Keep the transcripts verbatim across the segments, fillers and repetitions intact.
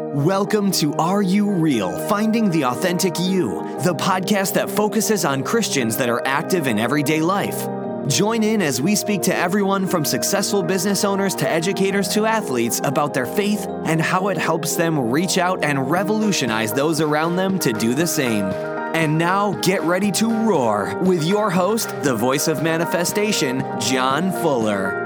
Welcome to Are You Real? Finding the Authentic You, the podcast that focuses on Christians that are active in everyday life. Join in as we speak to everyone from successful business owners to educators to athletes about their faith and how it helps them reach out and revolutionize those around them to do the same. And now get ready to roar with your host, the voice of manifestation, John Fuller.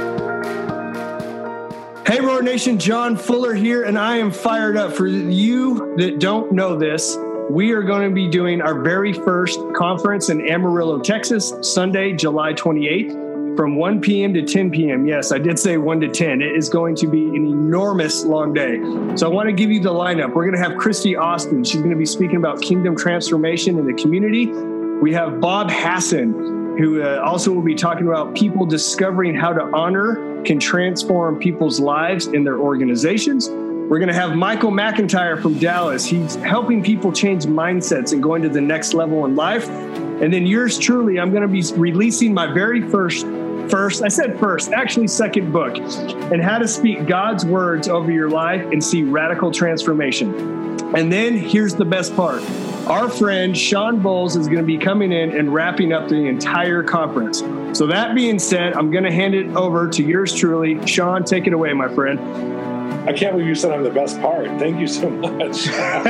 Hey, Roar Nation, John Fuller here, and I am fired up. For you that don't know this, we are going to be doing our very first conference in Amarillo, Texas, Sunday, July twenty-eighth, from one p.m. to ten p.m. Yes, I did say one to ten. It is going to be an enormous long day. So I want to give you the lineup. We're going to have Christy Austin. She's going to be speaking about kingdom transformation in the community. We have Bob Hassan, who uh, also will be talking about people discovering how to honor can transform people's lives in their organizations. We're going to have Michael McIntyre from Dallas. He's helping people change mindsets and going to the next level in life. And then yours truly, I'm going to be releasing my very first, first, I said first, actually second book, and how to speak God's words over your life and see radical transformation. And then here's the best part. Our friend Sean Bowles is going to be coming in and wrapping up the entire conference. So that being said, I'm going to hand it over to yours truly. Sean, take it away, my friend. I can't believe you said I'm the best part. Thank you so much.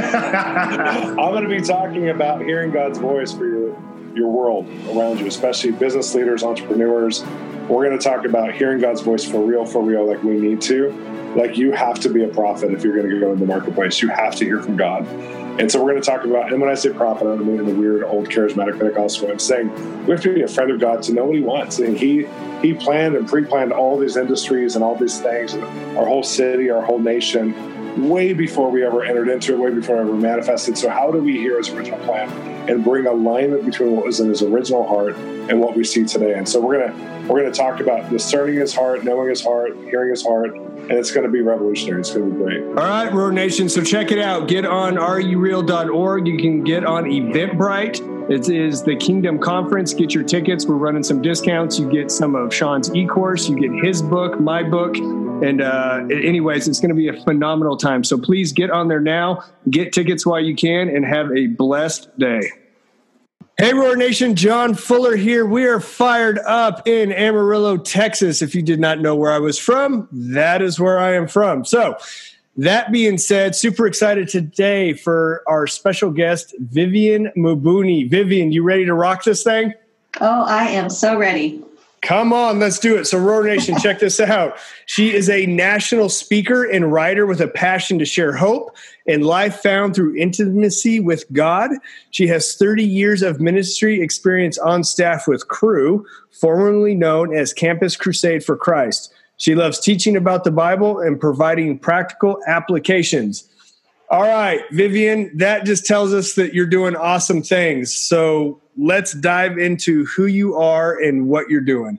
I'm going to be talking about hearing God's voice for your, your world around you, especially business leaders, entrepreneurs. We're going to talk about hearing God's voice for real, for real, like we need to. Like you have to be a prophet if you're going to go in the marketplace. You have to hear from God. And so we're going to talk about, and when I say prophet, I don't mean in the weird old charismatic Pentecostal way. I'm saying we have to be a friend of God to know what he wants. And he he planned and pre-planned all these industries and all these things, and our whole city, our whole nation, way before we ever entered into it, way before it ever manifested. So how do we hear his original plan and bring alignment between what was in his original heart and what we see today? And so we're going to we're going to talk about discerning his heart, knowing his heart, hearing his heart, and it's going to be revolutionary. It's going to be great. All right, Roar Nation. So check it out. Get on are you real dot org. You can get on Eventbrite. It is the Kingdom Conference. Get your tickets. We're running some discounts. You get some of Sean's e-course. You get his book, my book. And uh, anyways, it's going to be a phenomenal time. So please get on there now. Get tickets while you can and have a blessed day. Hey, Roar Nation, John Fuller here. We are fired up in Amarillo, Texas. If you did not know where I was from, that is where I am from. So that being said, super excited today for our special guest, Vivian Mubuni. Vivian, you ready to rock this thing? Oh, I am so ready. Come on, let's do it. So Roar Nation, check this out. She is a national speaker and writer with a passion to share hope and life found through intimacy with God. She has thirty years of ministry experience on staff with Cru, formerly known as Campus Crusade for Christ. She loves teaching about the Bible and providing practical applications. All right, Vivian, that just tells us that you're doing awesome things. So let's dive into who you are and what you're doing.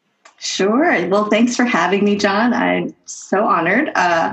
Sure. Well, thanks for having me, John. I'm so honored. Uh,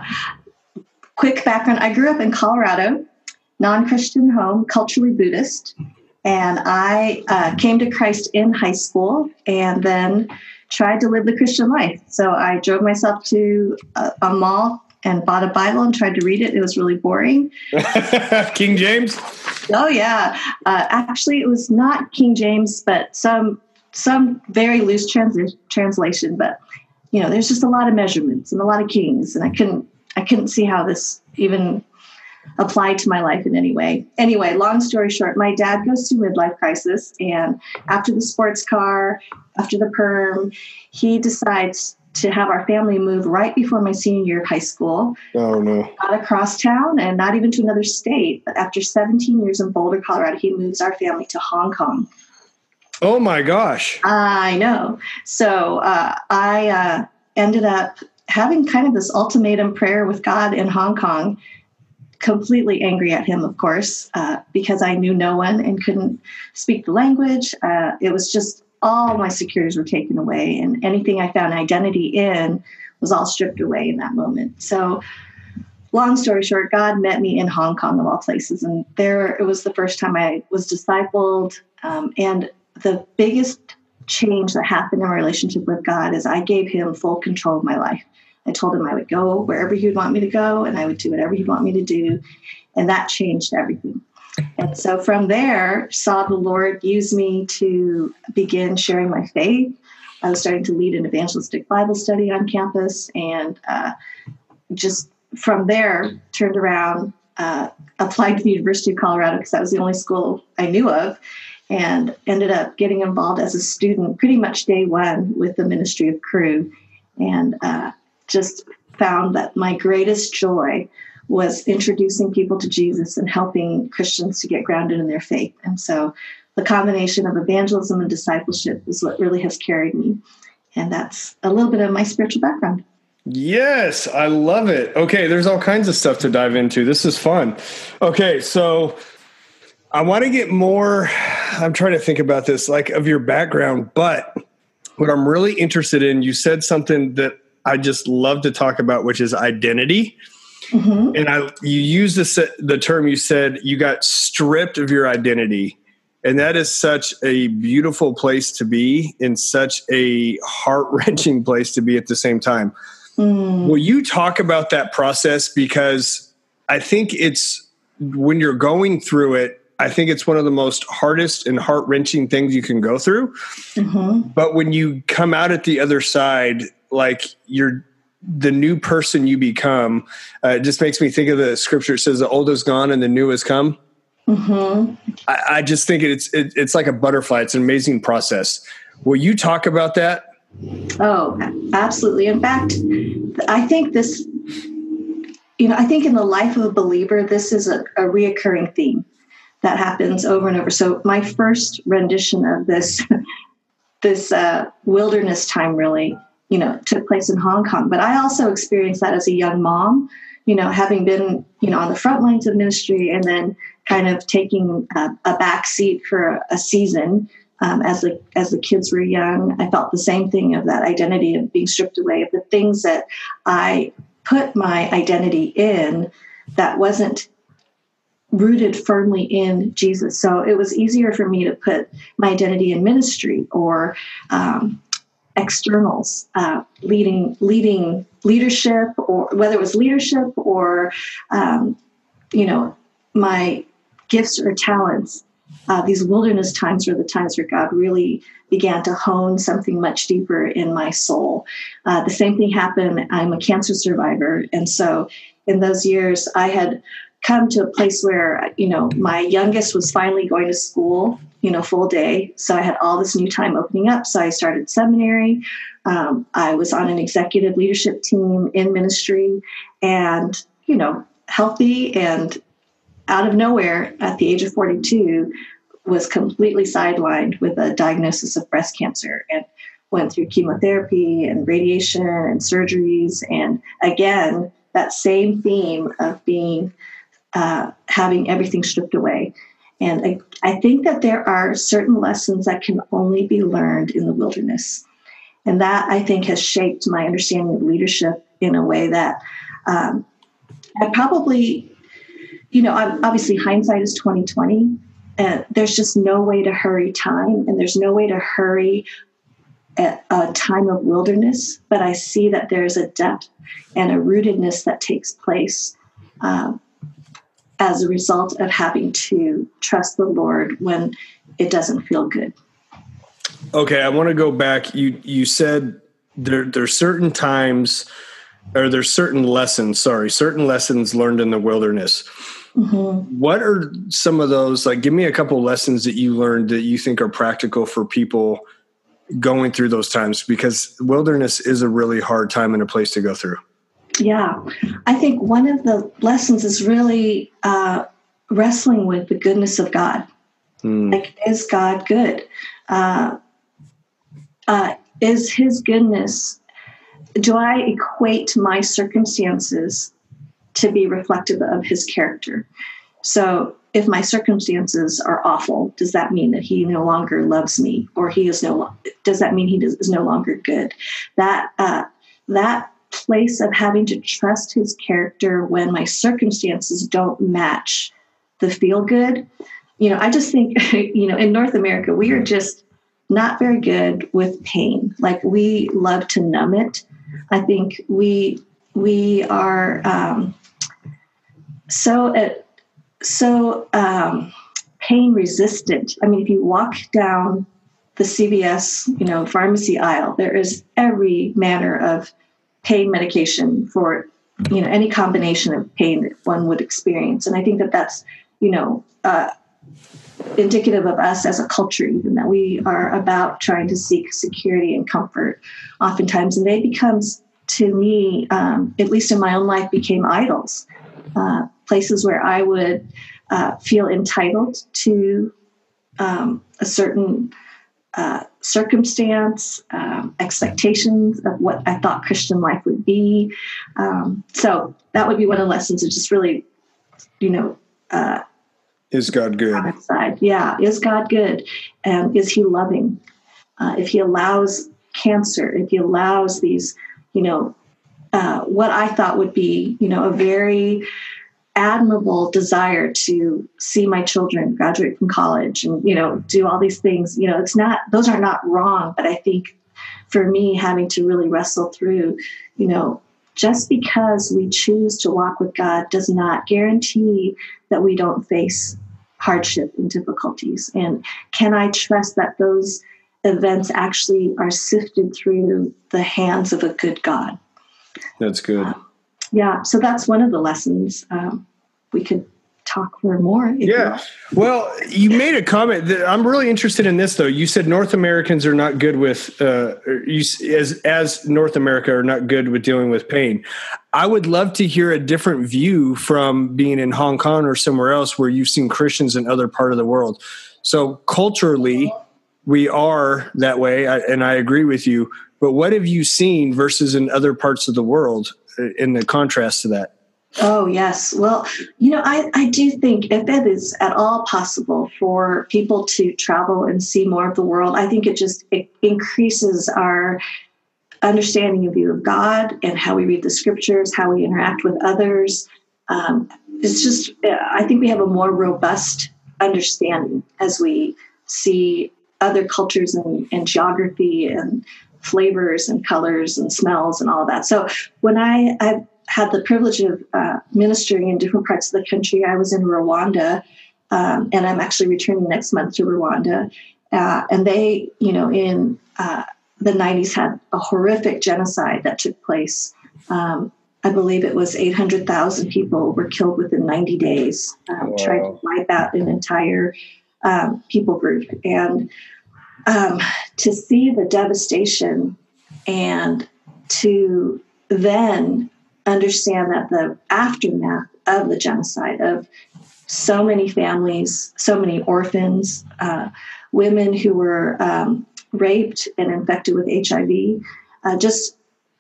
quick background. I grew up in Colorado, non-Christian home, culturally Buddhist. And I uh, came to Christ in high school and then tried to live the Christian life. So I drove myself to a, a mall and bought a Bible and tried to read it. It was really boring. King James? Oh, yeah. Uh, actually, it was not King James, but some some very loose trans- translation. But, you know, there's just a lot of measurements and a lot of kings. And I couldn't I couldn't see how this even applied to my life in any way. Anyway, long story short, my dad goes through midlife crisis. And after the sports car, after the perm, he decides to have our family move right before my senior year of high school. Oh, no. Not across town and not even to another state. But after seventeen years in Boulder, Colorado, he moves our family to Hong Kong. Oh, my gosh. I know. So uh, I uh, ended up having kind of this ultimatum prayer with God in Hong Kong, completely angry at him, of course, uh, because I knew no one and couldn't speak the language. Uh, it was just all my securities were taken away, and anything I found identity in was all stripped away in that moment. So long story short, God met me in Hong Kong of all places. And there it was the first time I was discipled. Um, and the biggest change that happened in my relationship with God is I gave him full control of my life. I told him I would go wherever he would want me to go, and I would do whatever he'd want me to do. And that changed everything. And so from there, saw the Lord use me to begin sharing my faith. I was starting to lead an evangelistic Bible study on campus, and uh, just from there, turned around, uh, applied to the University of Colorado because that was the only school I knew of, and ended up getting involved as a student pretty much day one with the Ministry of Cru, and uh, just found that my greatest joy was introducing people to Jesus and helping Christians to get grounded in their faith. And so the combination of evangelism and discipleship is what really has carried me. And that's a little bit of my spiritual background. Yes, I love it. Okay, there's all kinds of stuff to dive into. This is fun. Okay, so I want to get more, I'm trying to think about this, like of your background, but what I'm really interested in, you said something that I just love to talk about, which is identity. Mm-hmm. And I, you used this, the term, you said you got stripped of your identity. And that is such a beautiful place to be, and such a heart-wrenching place to be at the same time. Mm. Will you talk about that process? Because I think it's, when you're going through it, I think it's one of the most hardest and heart-wrenching things you can go through. Mm-hmm. But when you come out at the other side, like you're the new person you become, uh, it just makes me think of the scripture. It says the old is gone and the new has come. Mm-hmm. I, I just think it's it, it's like a butterfly. It's an amazing process. Will you talk about that? Oh, absolutely. In fact, I think this, you know, I think in the life of a believer, this is a, a reoccurring theme that happens over and over. So my first rendition of this, this uh, wilderness time really, you know, took place in Hong Kong. But I also experienced that as a young mom, you know, having been, you know, on the front lines of ministry and then kind of taking a, a back seat for a season um, as the as the kids were young. I felt the same thing of that identity of being stripped away of the things that I put my identity in that wasn't rooted firmly in Jesus. So it was easier for me to put my identity in ministry or um, externals, uh, leading leading leadership, or whether it was leadership or um, you know, my gifts or talents. Uh, these wilderness times were the times where God really began to hone something much deeper in my soul. Uh, the same thing happened. I'm a cancer survivor. And so in those years, I had come to a place where, you know, my youngest was finally going to school, you know, full day. So I had all this new time opening up. So I started seminary. Um, I was on an executive leadership team in ministry, and, you know, healthy, and out of nowhere at the age of forty-two was completely sidelined with a diagnosis of breast cancer, and went through chemotherapy and radiation and surgeries. And again, that same theme of being, uh, having everything stripped away. And I, I think that there are certain lessons that can only be learned in the wilderness. And that, I think, has shaped my understanding of leadership in a way that um, I probably, you know, obviously hindsight is twenty twenty. And there's just no way to hurry time, and there's no way to hurry at a time of wilderness. But I see that there's a depth and a rootedness that takes place um, as a result of having to trust the Lord when it doesn't feel good. Okay, I want to go back. You you said there there's certain times, or there's certain lessons, sorry, certain lessons learned in the wilderness. Mm-hmm. What are some of those? Like, give me a couple lessons that you learned that you think are practical for people going through those times, because wilderness is a really hard time and a place to go through. Yeah, I think one of the lessons is really uh, wrestling with the goodness of God. Mm. Like, is God good? Uh, uh, is his goodness, do I equate my circumstances to be reflective of his character? So if my circumstances are awful, does that mean that he no longer loves me, or he is no, does that mean he does, is no longer good? That, uh, that place of having to trust his character when my circumstances don't match the feel good. You know, I just think, you know, in North America, we are just not very good with pain. Like, we love to numb it. I think we we are um, so uh, so um, pain resistant. I mean, if you walk down the C V S, you know, pharmacy aisle, there is every manner of pain medication for, you know, any combination of pain that one would experience. And I think that that's, you know, uh, indicative of us as a culture, even that we are about trying to seek security and comfort oftentimes. And they becomes, to me, um, at least in my own life, became idols, uh, places where I would uh, feel entitled to um, a certain uh, circumstance, um, expectations of what I thought Christian life would be. Um, so that would be one of the lessons, is just really, you know, uh, is God good? Side. Yeah. Is God good? And is he loving? Uh, if he allows cancer, if he allows these, you know, uh, what I thought would be, you know, a very admirable desire to see my children graduate from college and, you know, do all these things, you know, it's not, those are not wrong. But I think for me, having to really wrestle through, you know, just because we choose to walk with God does not guarantee that we don't face hardship and difficulties. And can I trust that those events actually are sifted through the hands of a good God? That's good. Um, yeah. So that's one of the lessons. Um, we could talk for more. Yeah. Well, you made a comment that I'm really interested in this, though. You said North Americans are not good with, uh, you, as, as North America are not good with dealing with pain. I would love to hear a different view from being in Hong Kong or somewhere else where you've seen Christians in other part of the world. So culturally, we are that way, and I agree with you. But what have you seen versus in other parts of the world in the contrast to that? Oh, yes. Well, you know, I, I do think if it is at all possible for people to travel and see more of the world, I think it just it increases our understanding and view of God and how we read the scriptures, how we interact with others. Um, it's just, I think we have a more robust understanding as we see other cultures and, and geography and flavors and colors and smells and all of that. So when I, I've had the privilege of uh, ministering in different parts of the country, I was in Rwanda, um, and I'm actually returning next month to Rwanda. Uh, and they, you know, in uh, the nineties had a horrific genocide that took place. Um, I believe it was eight hundred thousand people were killed within ninety days, um, wow. trying to wipe out an entire um, people group. And um, to see the devastation and to then understand that the aftermath of the genocide, of so many families, so many orphans, uh, women who were um, raped and infected with H I V, uh, just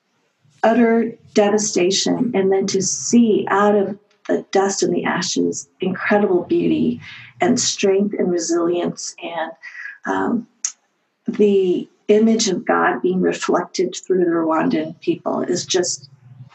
utter devastation. And then to see out of the dust and the ashes incredible beauty and strength and resilience, and um, the image of God being reflected through the Rwandan people is just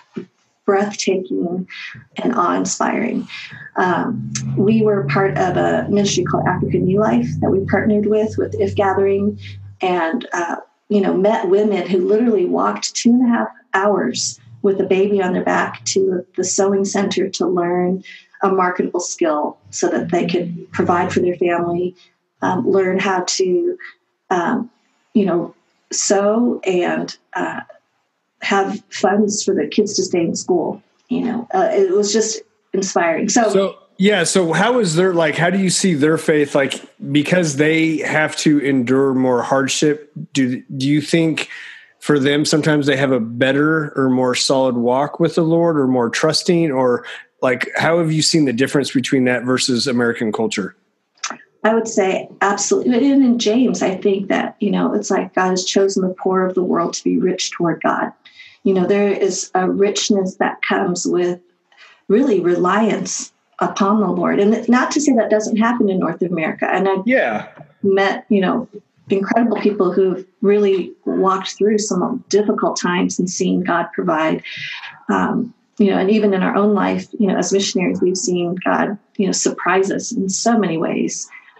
breathtaking and awe-inspiring. Um, we were part of a ministry called Africa New Life that we partnered with, with If Gathering, and uh, you know, met women who literally walked two and a half hours with a baby on their back to the sewing center to learn a marketable skill so that they could provide for their family, um, learn how to, um, you know, sew and uh, have funds for the kids to stay in school. You know, uh, it was just inspiring. So, so, yeah. So how is their, like, how do you see their faith? Like, because they have to endure more hardship. Do, do you think for them, sometimes they have a better or more solid walk with the Lord, or more trusting, or like, how have you seen the difference between that versus American culture? I would say absolutely. And in James, I think that, you know, it's like God has chosen the poor of the world to be rich toward God. You know, there is a richness that comes with really reliance upon the Lord. And it's not to say that doesn't happen in North America. And I've yeah. met, you know, incredible people who've really walked through some difficult times and seen God provide. Um, you know, and even in our own life, you know, as missionaries, we've seen God, you know, surprise us in so many ways.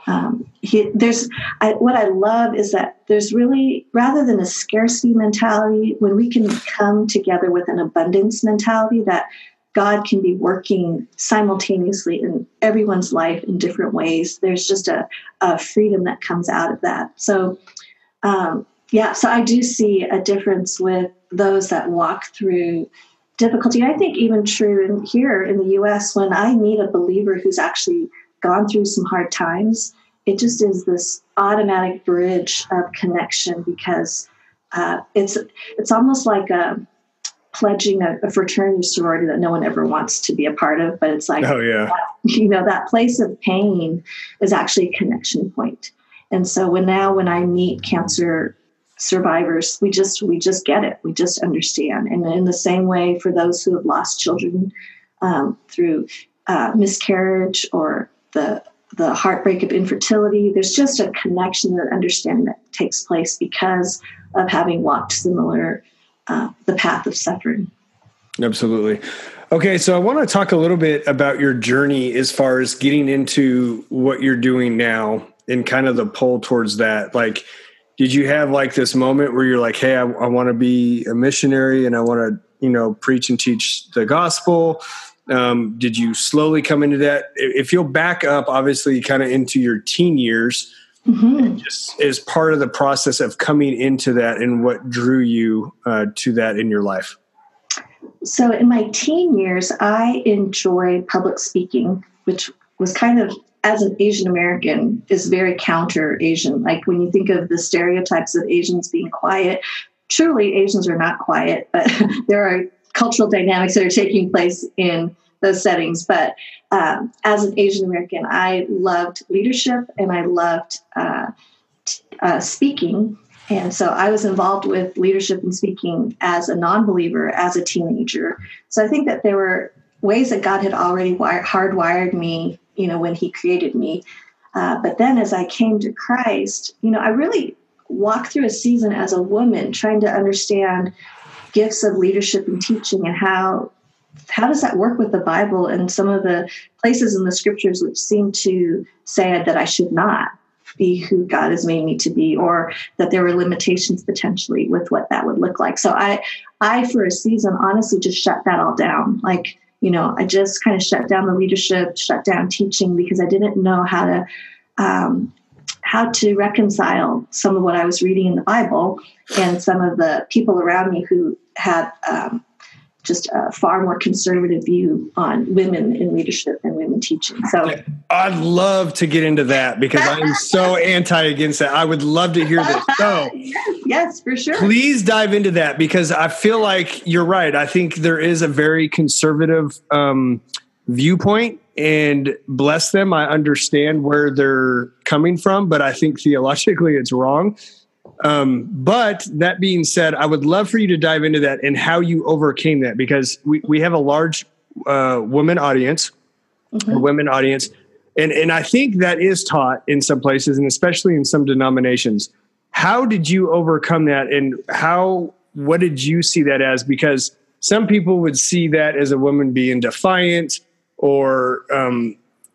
Um, he, there's I, what I love is that there's really, rather than a scarcity mentality, when we can come together with an abundance mentality, that God can be working simultaneously in everyone's life in different ways. There's just a, a freedom that comes out of that. So, um, yeah, so I do see a difference with those that walk through difficulty. I think even true in, here in the U S, when I meet a believer who's actually gone through some hard times, it just is this automatic bridge of connection, because uh, it's it's almost like a pledging a, a fraternity sorority that no one ever wants to be a part of, but it's like, oh yeah, you know, that place of pain is actually a connection point. And so when now when I meet cancer survivors, we just we just get it, we just understand. And in the same way, for those who have lost children um, through uh, miscarriage or the the heartbreak of infertility, there's just a connection and understanding that takes place because of having walked similar uh, the path of suffering. Absolutely. Okay, so I want to talk a little bit about your journey as far as getting into what you're doing now and kind of the pull towards that. Like, did you have like this moment where you're like, hey, I, I want to be a missionary and I want to, you know, preach and teach the gospel? Um, did you slowly come into that? If you'll back up, obviously, kind of into your teen years, mm-hmm. just as part of the process of coming into that and what drew you uh, to that in your life. So in my teen years, I enjoyed public speaking, which was kind of, as an Asian American, is very counter Asian. Like when you think of the stereotypes of Asians being quiet, truly Asians are not quiet, but there are cultural dynamics that are taking place in those settings. But um, as an Asian American, I loved leadership and I loved uh, t- uh, speaking. And so I was involved with leadership and speaking as a non-believer, as a teenager. So I think that there were ways that God had already wire- hardwired me, you know, when he created me. Uh, but then as I came to Christ, you know, I really walked through a season as a woman trying to understand gifts of leadership and teaching and how how does that work with the Bible and some of the places in the scriptures which seem to say that I should not be who God has made me to be, or that there were limitations potentially with what that would look like. So I, I for a season, honestly, just shut that all down. Like, you know, I just kind of shut down the leadership, shut down teaching, because I didn't know how to um, how to reconcile some of what I was reading in the Bible and some of the people around me who had um, just a far more conservative view on women in leadership and women teaching. So I'd love to get into that because I'm so anti against that. I would love to hear this. So yes, yes, for sure. Please dive into that, because I feel like you're right. I think there is a very conservative um, viewpoint, and bless them, I understand where they're coming from, but I think theologically it's wrong. Um, but that being said, I would love for you to dive into that and how you overcame that, because we, we have a large uh, women audience, mm-hmm. a women audience. And, and I think that is taught in some places, and especially in some denominations. How did you overcome that, and how, what did you see that as? Because some people would see that as a woman being defiant, or um,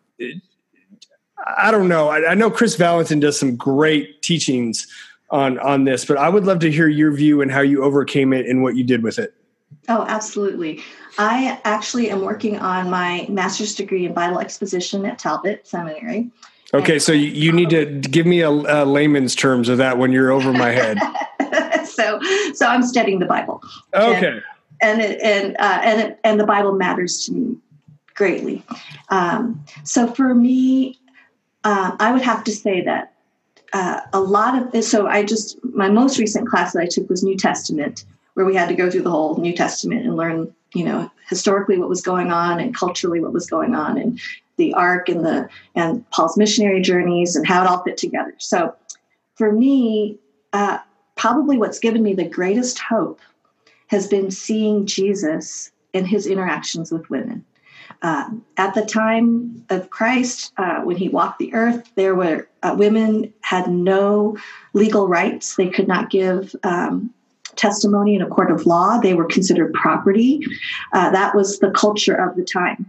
I don't know. I, I know Chris Valentin does some great teachings on, on this, but I would love to hear your view and how you overcame it and what you did with it. Oh, absolutely. I actually am working on my master's degree in Bible exposition at Talbot Seminary. Okay, and so you, you need to give me a, a layman's terms of that when you're over my head. so, so I'm studying the Bible. Okay, and and it, and uh, and it, and the Bible matters to me greatly. Um, so for me, uh, I would have to say that uh, a lot of this. So I just my most recent class that I took was New Testament, where we had to go through the whole New Testament and learn, you know, historically what was going on and culturally what was going on, and the ark and the and Paul's missionary journeys and how it all fit together. So for me, uh, probably what's given me the greatest hope has been seeing Jesus and his interactions with women. Uh, at the time of Christ, uh, when he walked the earth, there were uh, women had no legal rights. They could not give um, testimony in a court of law. They were considered property. Uh, that was the culture of the time.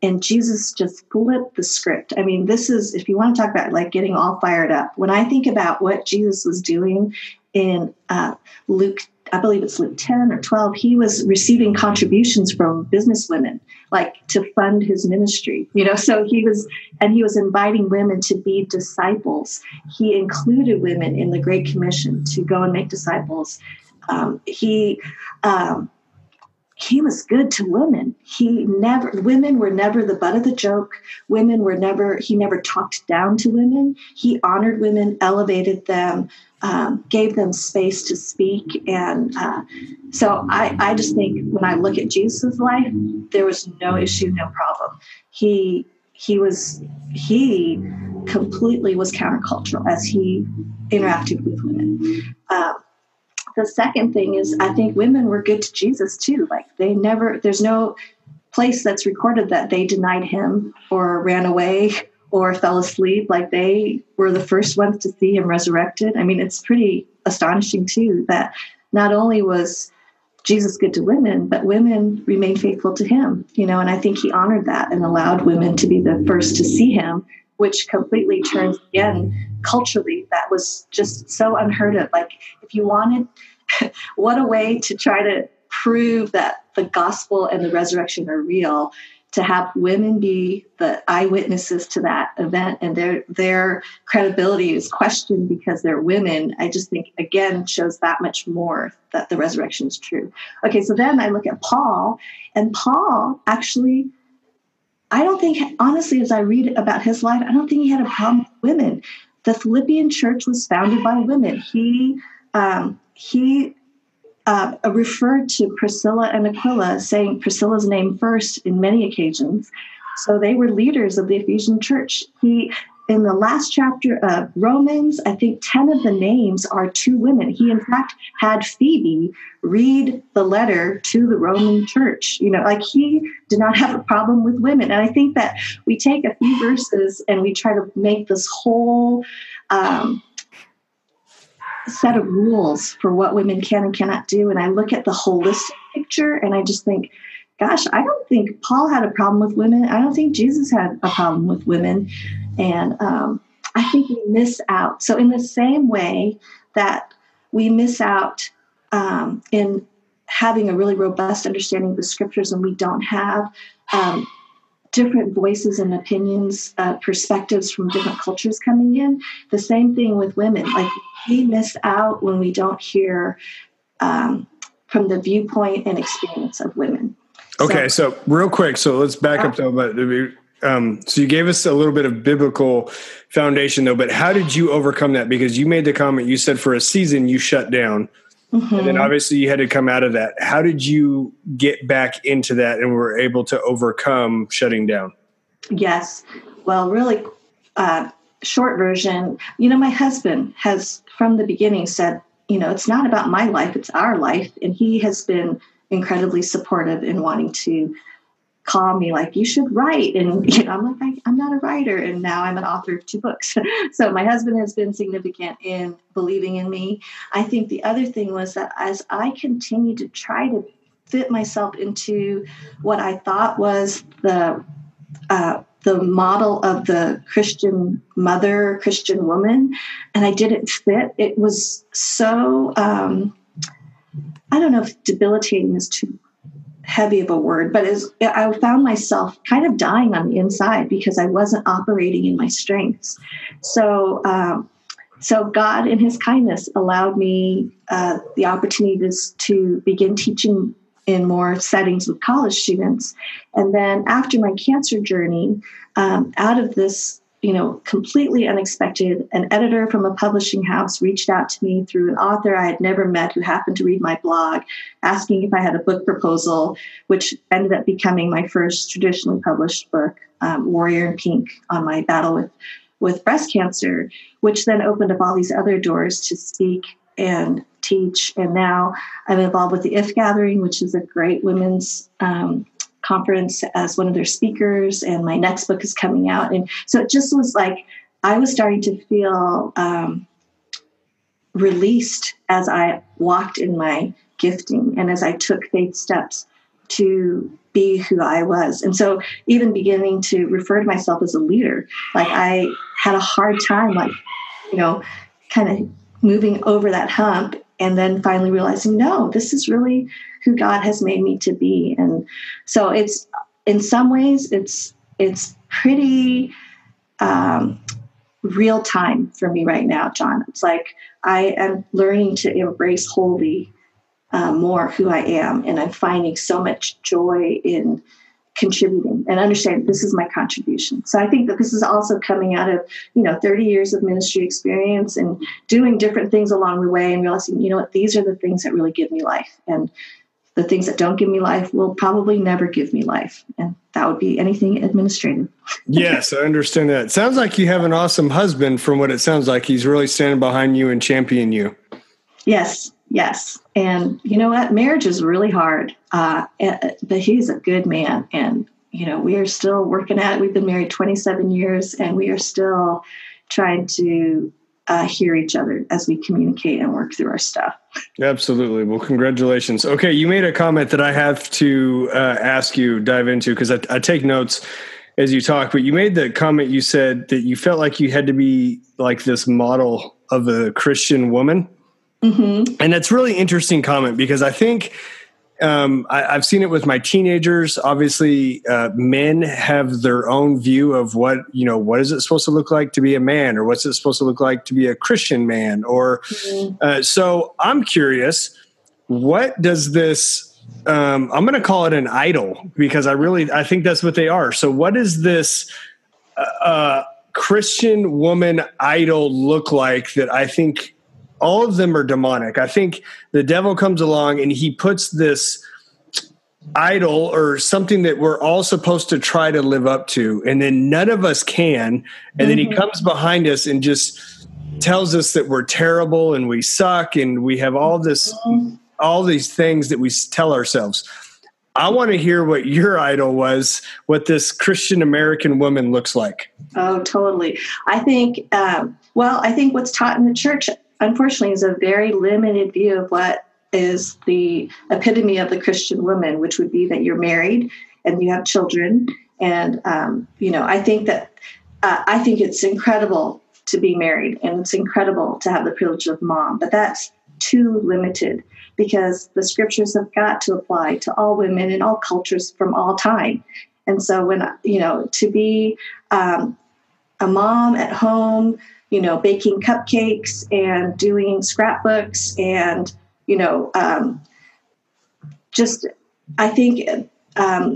And Jesus just flipped the script. I mean, this is, if you want to talk about like getting all fired up, when I think about what Jesus was doing in uh, Luke, I believe it's Luke ten or twelve, he was receiving contributions from businesswomen, like to fund his ministry, you know, so he was, and he was inviting women to be disciples. He included women in the Great Commission to go and make disciples. Um, he, um, He was good to women. He never, women were never the butt of the joke. Women were never, he never talked down to women. He honored women, elevated them, um, gave them space to speak. And uh, so I, I just think when I look at Jesus' life, there was no issue, no problem. He, he was, he completely was countercultural as he interacted with women. Um, The second thing is, I think women were good to Jesus too. Like they never, there's no place that's recorded that they denied him or ran away or fell asleep. Like they were the first ones to see him resurrected. I mean, it's pretty astonishing too, that not only was Jesus good to women, but women remained faithful to him, you know, and I think he honored that and allowed women to be the first to see him, which completely turns, again, culturally, that was just so unheard of. Like, if you wanted, what a way to try to prove that the gospel and the resurrection are real, to have women be the eyewitnesses to that event, and their their credibility is questioned because they're women. I just think, again, shows that much more that the resurrection is true. Okay, so then I look at Paul, and Paul actually, I don't think, honestly, as I read about his life, I don't think he had a problem with women. The Philippian church was founded by women. He um, he uh, referred to Priscilla and Aquila, saying Priscilla's name first in many occasions. So they were leaders of the Ephesian church. He, in the last chapter of Romans, I think ten of the names are to women. He, in fact, had Phoebe read the letter to the Roman church. You know, like he did not have a problem with women. And I think that we take a few verses and we try to make this whole um, set of rules for what women can and cannot do. And I look at the holistic picture and I just think, gosh, I don't think Paul had a problem with women. I don't think Jesus had a problem with women. And um, I think we miss out. So in the same way that we miss out um, in having a really robust understanding of the scriptures, and we don't have um, different voices and opinions, uh, perspectives from different cultures coming in, the same thing with women. Like we miss out when we don't hear um, from the viewpoint and experience of women. Okay, so, so real quick, so let's back up though. But um, so you gave us a little bit of biblical foundation though. But how did you overcome that? Because you made the comment, you said for a season you shut down, mm-hmm. and then obviously you had to come out of that. How did you get back into that and were able to overcome shutting down? Yes, well, really, uh, short version. You know, my husband has from the beginning said, you know, it's not about my life; it's our life, and he has been incredibly supportive in wanting to call me like, you should write. And you know, I'm like, I, I'm not a writer. And now I'm an author of two books. So my husband has been significant in believing in me. I think the other thing was that as I continued to try to fit myself into what I thought was the uh, the model of the Christian mother, Christian woman, and I didn't fit, it was so... Um, I don't know if debilitating is too heavy of a word, but as I found myself kind of dying on the inside because I wasn't operating in my strengths. So, um, so God in his kindness allowed me uh, the opportunities to begin teaching in more settings with college students. And then after my cancer journey, um, out of this, you know, completely unexpected, an editor from a publishing house reached out to me through an author I had never met who happened to read my blog, asking if I had a book proposal, which ended up becoming my first traditionally published book, um, Warrior in Pink, on my battle with, with breast cancer, which then opened up all these other doors to speak and teach. And now I'm involved with the If Gathering, which is a great women's um conference as one of their speakers, and my next book is coming out. And so it just was like I was starting to feel um, released as I walked in my gifting and as I took faith steps to be who I was. And so even beginning to refer to myself as a leader, like I had a hard time, like, you know, kind of moving over that hump, and then finally realizing, no, this is really who God has made me to be. And so it's, in some ways, it's, it's pretty um, real time for me right now, John. It's like I am learning to embrace wholly uh, more who I am, and I'm finding so much joy in contributing and understanding this is my contribution. So I think that this is also coming out of, you know, thirty years of ministry experience and doing different things along the way, and realizing, you know what, these are the things that really give me life, and the things that don't give me life will probably never give me life. And that would be anything administrative. Yes, I understand that. It sounds like you have an awesome husband from what it sounds like. He's really standing behind you and championing you. Yes, yes. And you know what? Marriage is really hard, uh, but he's a good man. And, you know, we are still working at it. We've been married twenty-seven years, and we are still trying to Uh, hear each other as we communicate and work through our stuff. Absolutely. Well, congratulations. Okay. You made a comment that I have to uh, ask you, dive into, because I, I take notes as you talk, but you made the comment, you said that you felt like you had to be like this model of a Christian woman. Mm-hmm. And that's really interesting comment, because I think Um, I, I've seen it with my teenagers. Obviously, uh, men have their own view of what, you know, what is it supposed to look like to be a man, or what's it supposed to look like to be a Christian man? Or mm-hmm. uh, so I'm curious, what does this, um, I'm going to call it an idol, because I really, I think that's what they are. So what does this uh, Christian woman idol look like that I think all of them are demonic? I think the devil comes along and he puts this idol or something that we're all supposed to try to live up to, and then none of us can. And mm-hmm. then he comes behind us and just tells us that we're terrible and we suck and we have all this, mm-hmm. all these things that we tell ourselves. I want to hear what your idol was, what this Christian American woman looks like. Oh, totally. I think, um, well, I think what's taught in the church, unfortunately, is a very limited view of what is the epitome of the Christian woman, which would be that you're married and you have children. And, um, you know, I think that, uh, I think it's incredible to be married, and it's incredible to have the privilege of mom, but that's too limited, because the scriptures have got to apply to all women in all cultures from all time. And so when, you know, to be um, a mom at home, you know, baking cupcakes and doing scrapbooks and, you know, um, just, I think um,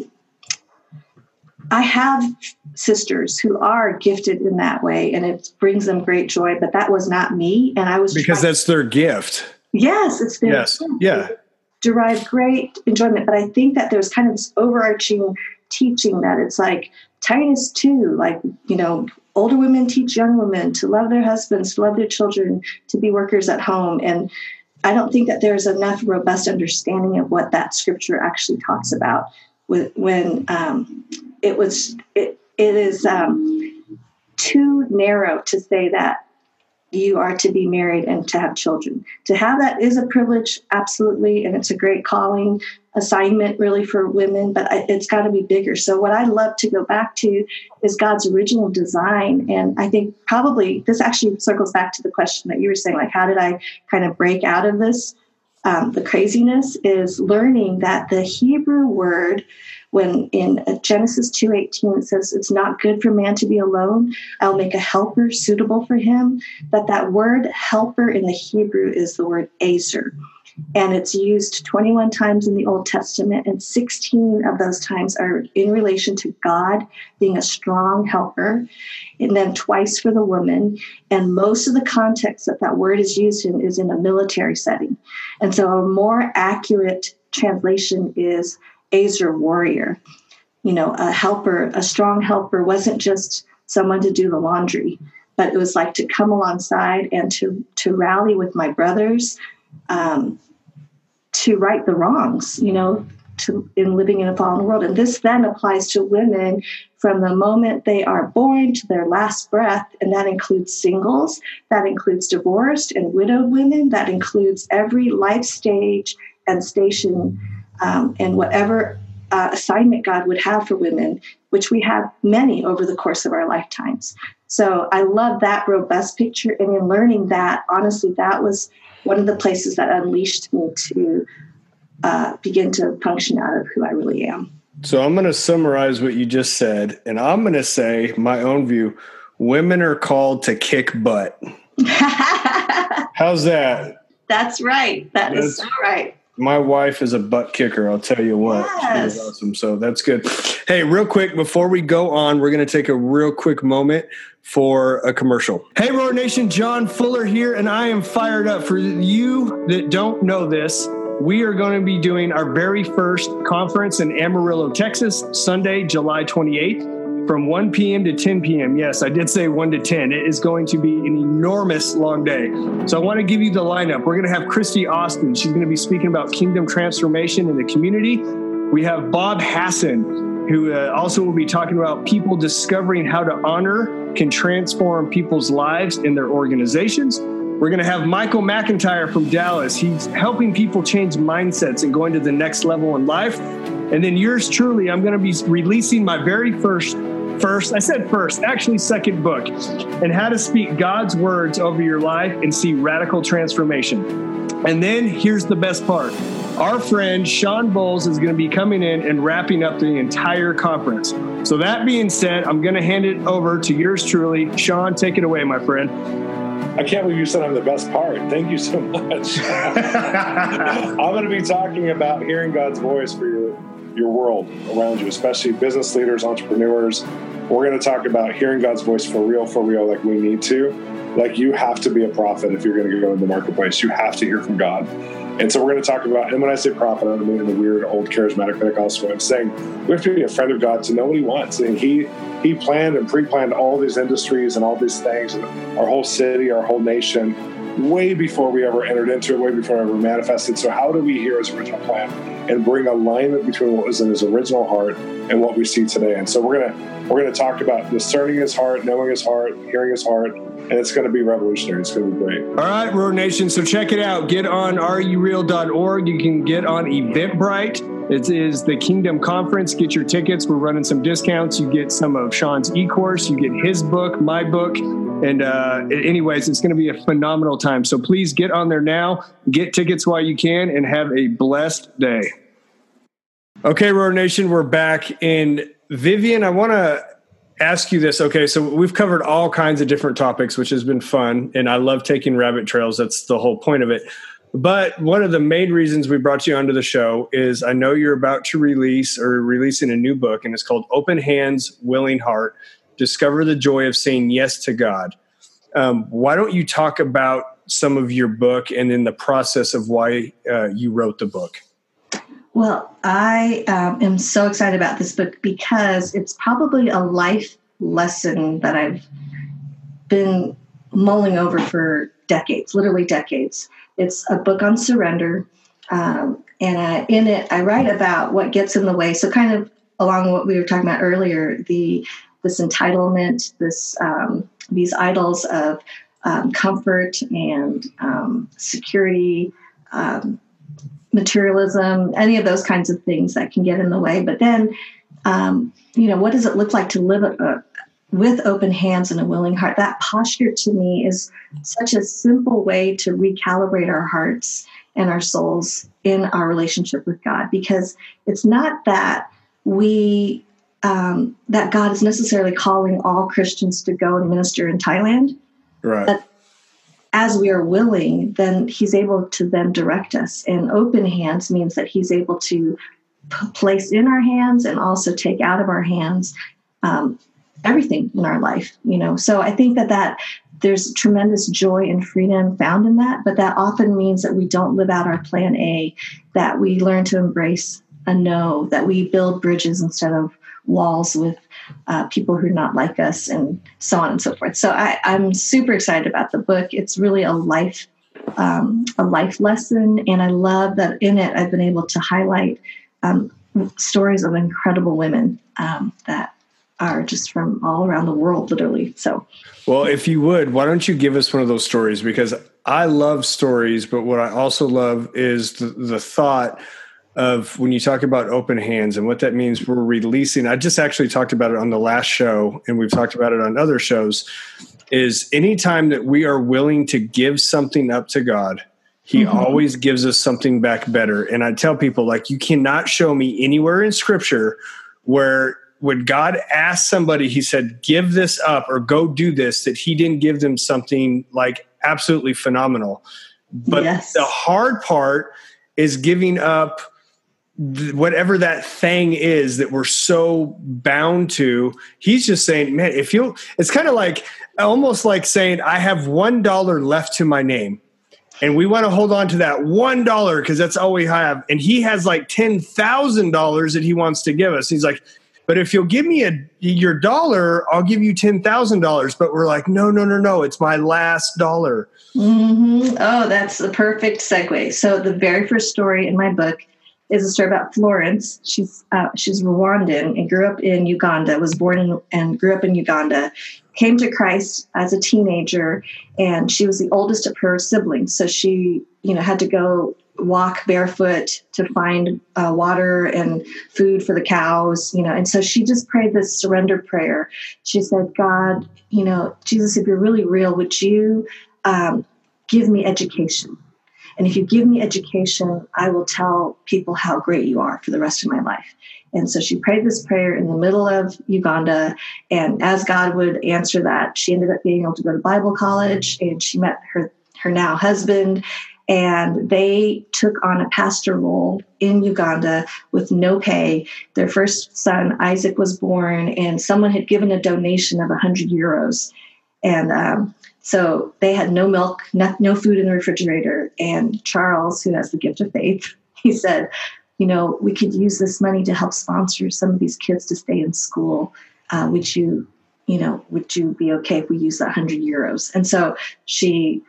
I have sisters who are gifted in that way, and it brings them great joy, but that was not me. And I was because trying- that's their gift. Yes, it's their yes. gift. Yeah. Derive great enjoyment. But I think that there's kind of this overarching teaching that it's like Titus two, like, you know, older women teach young women to love their husbands, to love their children, to be workers at home. And I don't think that there's enough robust understanding of what that scripture actually talks about. When um, it was, it, it is um, too narrow to say that you are to be married and to have children. To have that is a privilege, absolutely, and it's a great calling assignment really for women, but it's got to be bigger. So what I'd love to go back to is God's original design. And I think probably this actually circles back to the question that you were saying, like, how did I kind of break out of this? Um, the craziness is learning that the Hebrew word, when in Genesis two eighteen, it says, it's not good for man to be alone, I'll make a helper suitable for him. That that word helper in the Hebrew is the word azer. And it's used twenty-one times in the Old Testament, and sixteen of those times are in relation to God being a strong helper, and then twice for the woman. And most of the context that that word is used in is in a military setting. And so a more accurate translation is azer, warrior. You know, a helper, a strong helper wasn't just someone to do the laundry, but it was like to come alongside and to, to rally with my brothers, um, to right the wrongs, you know, to in living in a fallen world. And this then applies to women from the moment they are born to their last breath. And that includes singles, that includes divorced and widowed women, that includes every life stage and station um, and whatever uh, assignment God would have for women, which we have many over the course of our lifetimes. So I love that robust picture. And in learning that, honestly, that was one of the places that unleashed me to uh, begin to function out of who I really am. So I'm going to summarize what you just said, and I'm going to say my own view. Women are called to kick butt. How's that? That's right. That that's, is so right. My wife is a butt kicker, I'll tell you what. Yes. She is awesome. So that's good. Hey, real quick, before we go on, we're going to take a real quick moment for a commercial. Hey, Roar Nation, John Fuller here, and I am fired up. For you that don't know this, we are going to be doing our very first conference in Amarillo, Texas, Sunday, July twenty-eighth, from one p.m. to ten p.m. Yes, I did say one to ten. It is going to be an enormous long day. So I want to give you the lineup. We're going to have Christy Austin. She's going to be speaking about kingdom transformation in the community. We have Bob Hassan, who uh, also will be talking about people discovering how to honor can transform people's lives in their organizations. We're going to have Michael McIntyre from Dallas. He's helping people change mindsets and going to the next level in life. And then yours truly, I'm going to be releasing my very first, first, I said first, actually second book, and how to speak God's words over your life and see radical transformation. And then here's the best part. Our friend Sean Bowles is going to be coming in and wrapping up the entire conference. So that being said, I'm going to hand it over to yours truly. Sean, take it away, my friend. I can't believe you said I'm the best part. Thank you so much. I'm going to be talking about hearing God's voice for your, your world around you, especially business leaders, entrepreneurs. We're going to talk about hearing God's voice for real, for real, like we need to. Like you have to be a prophet if you're going to go in the marketplace. You have to hear from God. And so we're going to talk about, and when I say prophet, I don't mean in the weird old charismatic Pentecostal way. I'm saying we have to be a friend of God to know what he wants. And he he planned and pre-planned all these industries and all these things, and our whole city, our whole nation, way before we ever entered into it, way before it ever manifested. So how do we hear his original plan and bring alignment between what was in his original heart and what we see today? And so we're gonna we're gonna talk about discerning his heart, knowing his heart, hearing his heart, and it's going to be revolutionary. It's going to be great. All right, Roar Nation. So check it out. Get on are you real dot org. You can get on Eventbrite. It is the Kingdom Conference. Get your tickets. We're running some discounts. You get some of Sean's e-course. You get his book, my book. And uh, anyways, it's going to be a phenomenal time. So please get on there now. Get tickets while you can and have a blessed day. Okay, Roar Nation, we're back. And Vivian, I want to ask you this. Okay, so we've covered all kinds of different topics, which has been fun, and I love taking rabbit trails. That's the whole point of it. But one of the main reasons we brought you onto the show is I know you're about to release or releasing a new book, and it's called Open Hands, Willing Heart, Discover the Joy of Saying Yes to God. Um, why don't you talk about some of your book and then the process of why uh, you wrote the book? Well, I um, am so excited about this book because it's probably a life lesson that I've been mulling over for decades, literally decades. It's a book on surrender. Um, and I, in it, I write about what gets in the way. So kind of along what we were talking about earlier, the this entitlement, this um, these idols of um, comfort and um, security, um materialism, any of those kinds of things that can get in the way. But then, um, you know, what does it look like to live uh, with open hands and a willing heart? That posture to me is such a simple way to recalibrate our hearts and our souls in our relationship with God, because it's not that we, um, that God is necessarily calling all Christians to go and minister in Thailand. Right. But as we are willing, then he's able to then direct us. And open hands means that he's able to p- place in our hands and also take out of our hands um, everything in our life, you know. So I think that that there's tremendous joy and freedom found in that, but that often means that we don't live out our plan A, that we learn to embrace a no, that we build bridges instead of walls with uh, people who are not like us, and so on and so forth. So I, I'm super excited about the book. It's really a life, um, a life lesson, and I love that in it I've been able to highlight um, stories of incredible women um, that are just from all around the world, literally. So, well, if you would, why don't you give us one of those stories? Because I love stories, but what I also love is the, the thought of when you talk about open hands and what that means. We're releasing. I just actually talked about it on the last show, and we've talked about it on other shows, is anytime that we are willing to give something up to God, he mm-hmm. always gives us something back better. And I tell people, like, you cannot show me anywhere in Scripture where when God asked somebody, he said, give this up or go do this, that he didn't give them something like absolutely phenomenal. But yes. the hard part is giving up th- whatever that thing is that we're so bound to. He's just saying, man, if you, it's kind of like, almost like saying, I have one dollar left to my name. And we want to hold on to that one dollar because that's all we have. And he has like ten thousand dollars that he wants to give us. He's like, but if you'll give me a your dollar, I'll give you ten thousand dollars. But we're like, no, no, no, no. It's my last dollar. Mm-hmm. Oh, that's the perfect segue. So the very first story in my book is a story about Florence. She's uh, she's Rwandan and grew up in Uganda, was born in, and grew up in Uganda, came to Christ as a teenager, and she was the oldest of her siblings. So she, you know, had to go walk barefoot to find uh, water and food for the cows, you know. And so she just prayed this surrender prayer. She said, God, you know, Jesus, if you're really real, would you um, give me education? And if you give me education, I will tell people how great you are for the rest of my life. And so she prayed this prayer in the middle of Uganda. And as God would answer that, she ended up being able to go to Bible college, and she met her, her now husband. And they took on a pastor role in Uganda with no pay. Their first son, Isaac, was born, and someone had given a donation of one hundred euros. And um, so they had no milk, no, no food in the refrigerator. And Charles, who has the gift of faith, he said, you know, we could use this money to help sponsor some of these kids to stay in school. Uh, would you, you know, would you be okay if we use that one hundred euros? And so she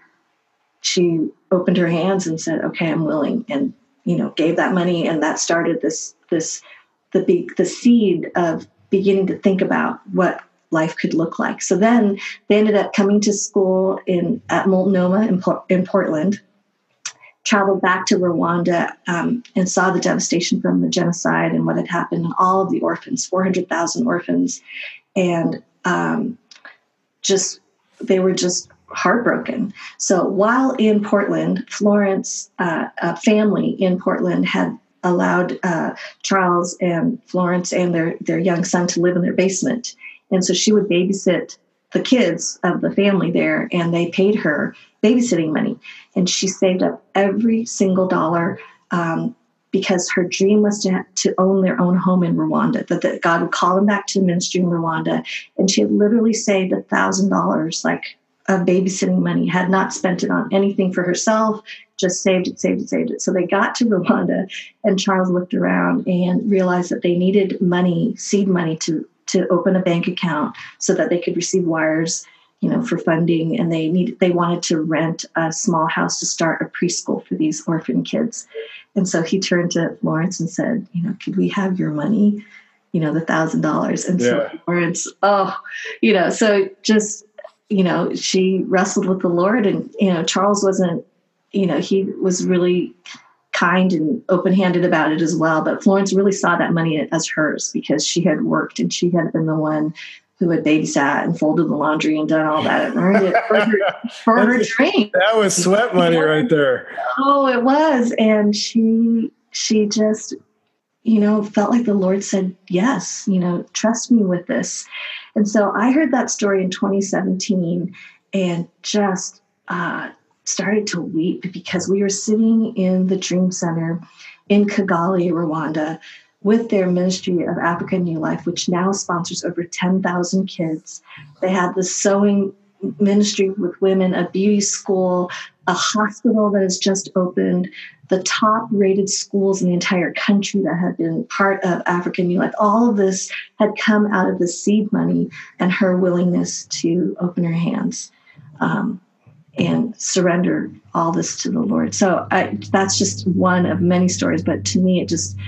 she opened her hands and said, okay, I'm willing, and, you know, gave that money. And that started this, this, the big, the seed of beginning to think about what life could look like. So then they ended up coming to school in, at Multnomah in, in Portland, traveled back to Rwanda, um, and saw the devastation from the genocide and what had happened, and all of the orphans, four hundred thousand orphans. And um, just, they were just heartbroken. So while in Portland, Florence, uh, a family in Portland had allowed uh, Charles and Florence and their, their young son to live in their basement. And so she would babysit the kids of the family there, and they paid her babysitting money. And she saved up every single dollar um, because her dream was to, to own their own home in Rwanda, that, that God would call them back to ministry in Rwanda. And she had literally saved one thousand dollars, like, of babysitting money, had not spent it on anything for herself, just saved it, saved it, saved it. So they got to Rwanda, and Charles looked around and realized that they needed money, seed money, to to open a bank account so that they could receive wires, you know, for funding. And they needed, they wanted to rent a small house to start a preschool for these orphan kids. And so he turned to Florence and said, you know, could we have your money? You know, the thousand dollars. And yeah. so Florence, oh, you know, so just, you know, she wrestled with the Lord, and, you know, Charles wasn't, you know, he was really kind and open-handed about it as well. But Florence really saw that money as hers because she had worked, and she had been the one who had babysat and folded the laundry and done all that and earned it for her, for her dream. That was sweat money right there. Oh, it was. And she, she just, you know, felt like the Lord said, yes, you know, trust me with this. And so I heard that story in twenty seventeen and just uh, started to weep, because we were sitting in the Dream Center in Kigali, Rwanda, with their Ministry of Africa New Life, which now sponsors over ten thousand kids. They had the sewing ministry with women, a beauty school, a hospital that has just opened, the top-rated schools in the entire country that had been part of Africa New Life. All of this had come out of the seed money and her willingness to open her hands um, and surrender all this to the Lord. So I, that's just one of many stories, but to me, it just,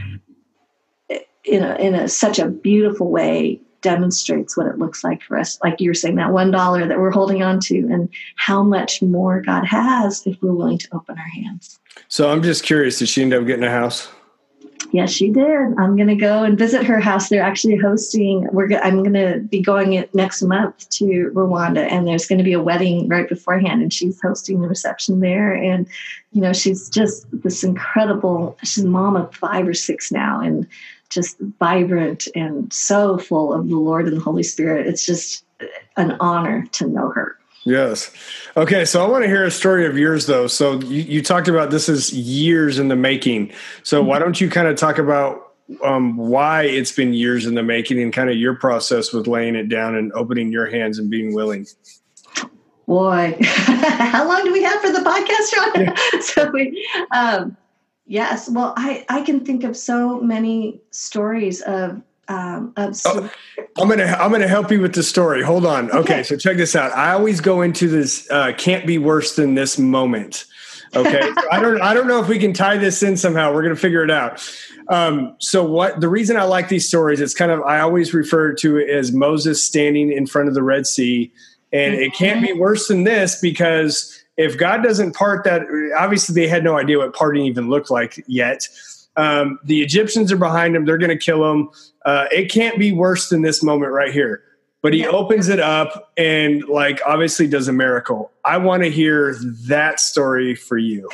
in a, in a, such a beautiful way, demonstrates what it looks like for us. Like you were saying, that one dollar that we're holding on to, and how much more God has if we're willing to open our hands. So I'm just curious, did she end up getting a house? Yes, she did. I'm going to go and visit her house. They're actually hosting. We're. Go, I'm going to be going it next month to Rwanda, and there's going to be a wedding right beforehand, and she's hosting the reception there. And you know, she's just this incredible. She's a mom of five or six now, and just vibrant and so full of the Lord and the Holy Spirit. It's just an honor to know her. Yes. Okay. So I want to hear a story of yours, though. So you, you talked about this is years in the making. So why don't you kind of talk about um, why it's been years in the making and kind of your process with laying it down and opening your hands and being willing? Boy, how long do we have for the podcast, John? Yeah. so we, um, yes. Well, I, I can think of so many stories of Um, of oh, I'm gonna I'm gonna help you with the story. Hold on. Okay, okay, so check this out. I always go into this uh, can't be worse than this moment. Okay, so I don't I don't know if we can tie this in somehow. We're gonna figure it out. Um, so what the reason I like these stories, it's kind of I always refer to it as Moses standing in front of the Red Sea, and mm-hmm. it can't be worse than this because if God doesn't part that, obviously they had no idea what parting even looked like yet. Um, the Egyptians are behind him. They're going to kill him. Uh, it can't be worse than this moment right here. But he opens it up and, like, obviously does a miracle. I want to hear that story for you.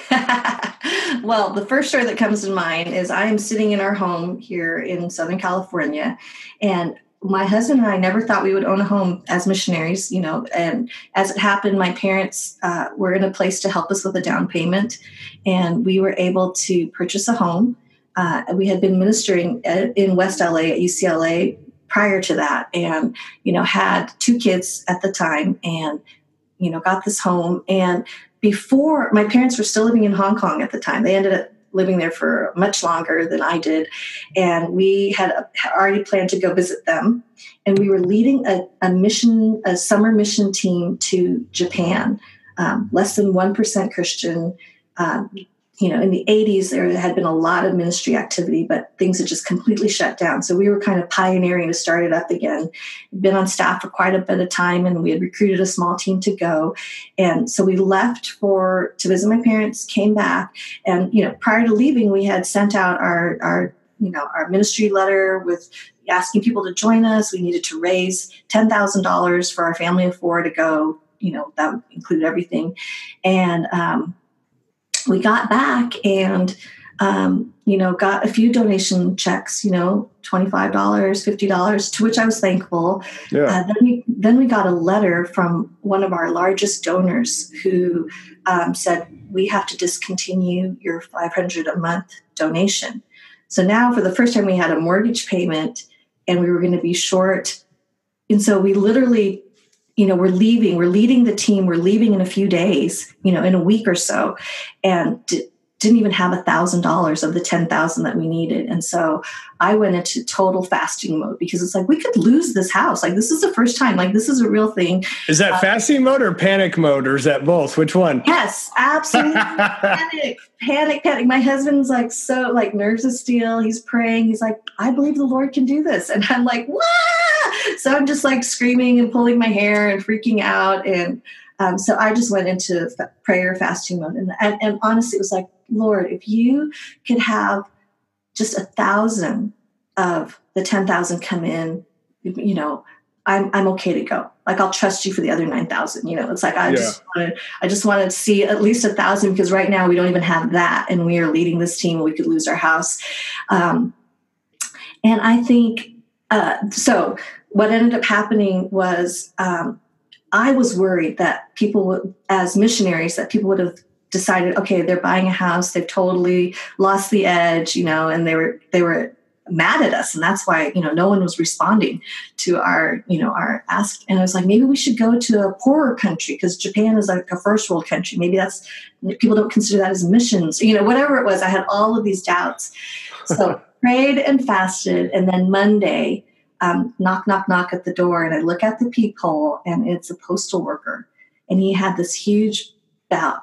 Well, the first story that comes to mind is I am sitting in our home here in Southern California, and my husband and I never thought we would own a home as missionaries, you know, and as it happened, my parents uh, were in a place to help us with a down payment, and we were able to purchase a home. Uh, we had been ministering at, in West L A at U C L A prior to that, and, you know, had two kids at the time, and, you know, got this home. And before, my parents were still living in Hong Kong at the time. They ended up living there for much longer than I did. And we had already planned to go visit them. And we were leading a, a mission, a summer mission team to Japan, um, less than one percent Christian. Um, you know, in the eighties, there had been a lot of ministry activity, but things had just completely shut down. So we were kind of pioneering to start it up again. We'd been on staff for quite a bit of time, and we had recruited a small team to go. And so we left for to visit my parents, came back, and, you know, prior to leaving, we had sent out our, our you know, our ministry letter with asking people to join us. We needed to raise ten thousand dollars for our family of four to go. You know, that included everything. And, um, we got back and, um, you know, got a few donation checks, you know, twenty-five dollars, fifty dollars, to which I was thankful. Yeah. Uh, then we then we got a letter from one of our largest donors who um, said, we have to discontinue your five hundred dollars a month donation. So now for the first time we had a mortgage payment and we were going to be short. And so we literally, you know, we're leaving, we're leading the team, we're leaving in a few days, you know, in a week or so, and d- didn't even have a thousand dollars of the ten thousand that we needed. And so I went into total fasting mode because it's like, we could lose this house. Like, this is the first time, like, this is a real thing. Is that uh, fasting mode or panic mode, or is that both? Which one? Yes, absolutely. panic, panic, panic. My husband's like, so like nerves of steel. He's praying. He's like, I believe the Lord can do this. And I'm like, what? So I'm just like screaming and pulling my hair and freaking out. And um, so I just went into fa- prayer fasting mode. And, and, and honestly, it was like, Lord, if you could have just a thousand of the ten thousand come in, you know, I'm I'm okay to go. Like, I'll trust you for the other nine thousand. You know, it's like I yeah. just wanted, I just wanted to see at least a thousand, because right now we don't even have that, and we are leading this team. We could lose our house, um, and I think uh, so. What ended up happening was um, I was worried that people would, as missionaries, that people would have decided, okay, they're buying a house, they've totally lost the edge, you know, and they were they were mad at us, and that's why, you know, no one was responding to our, you know, our ask. And I was like, maybe we should go to a poorer country, because Japan is like a first world country. Maybe that's, people don't consider that as missions, you know, whatever it was. I had all of these doubts. So prayed and fasted, and then Monday, um, knock, knock, knock at the door, and I look at the peephole, and it's a postal worker, and he had this huge bow.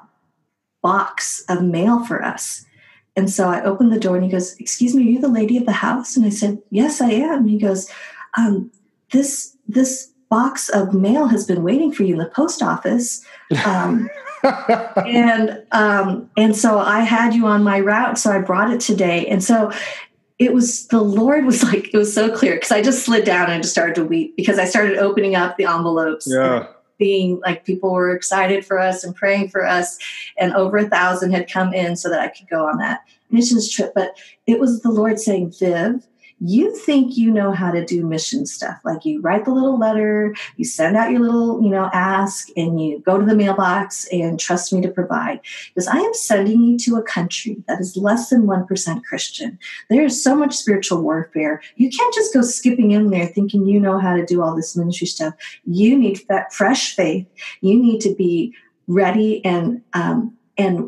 box of mail for us. And so I opened the door, and he goes, excuse me, are you the lady of the house? And I said, yes, I am. He goes, um, this, this box of mail has been waiting for you in the post office. Um, and, um, and so I had you on my route. So I brought it today. And so it was, the Lord was like, it was so clear, because I just slid down and just started to weep because I started opening up the envelopes. Yeah. Being like, people were excited for us and praying for us, and over a thousand had come in so that I could go on that missions trip. But it was the Lord saying, Viv, you think you know how to do mission stuff. Like, you write the little letter, you send out your little, you know, ask, and you go to the mailbox and trust me to provide. Because I am sending you to a country that is less than one percent Christian. There is so much spiritual warfare. You can't just go skipping in there thinking you know how to do all this ministry stuff. You need f- fresh faith. You need to be ready and um, and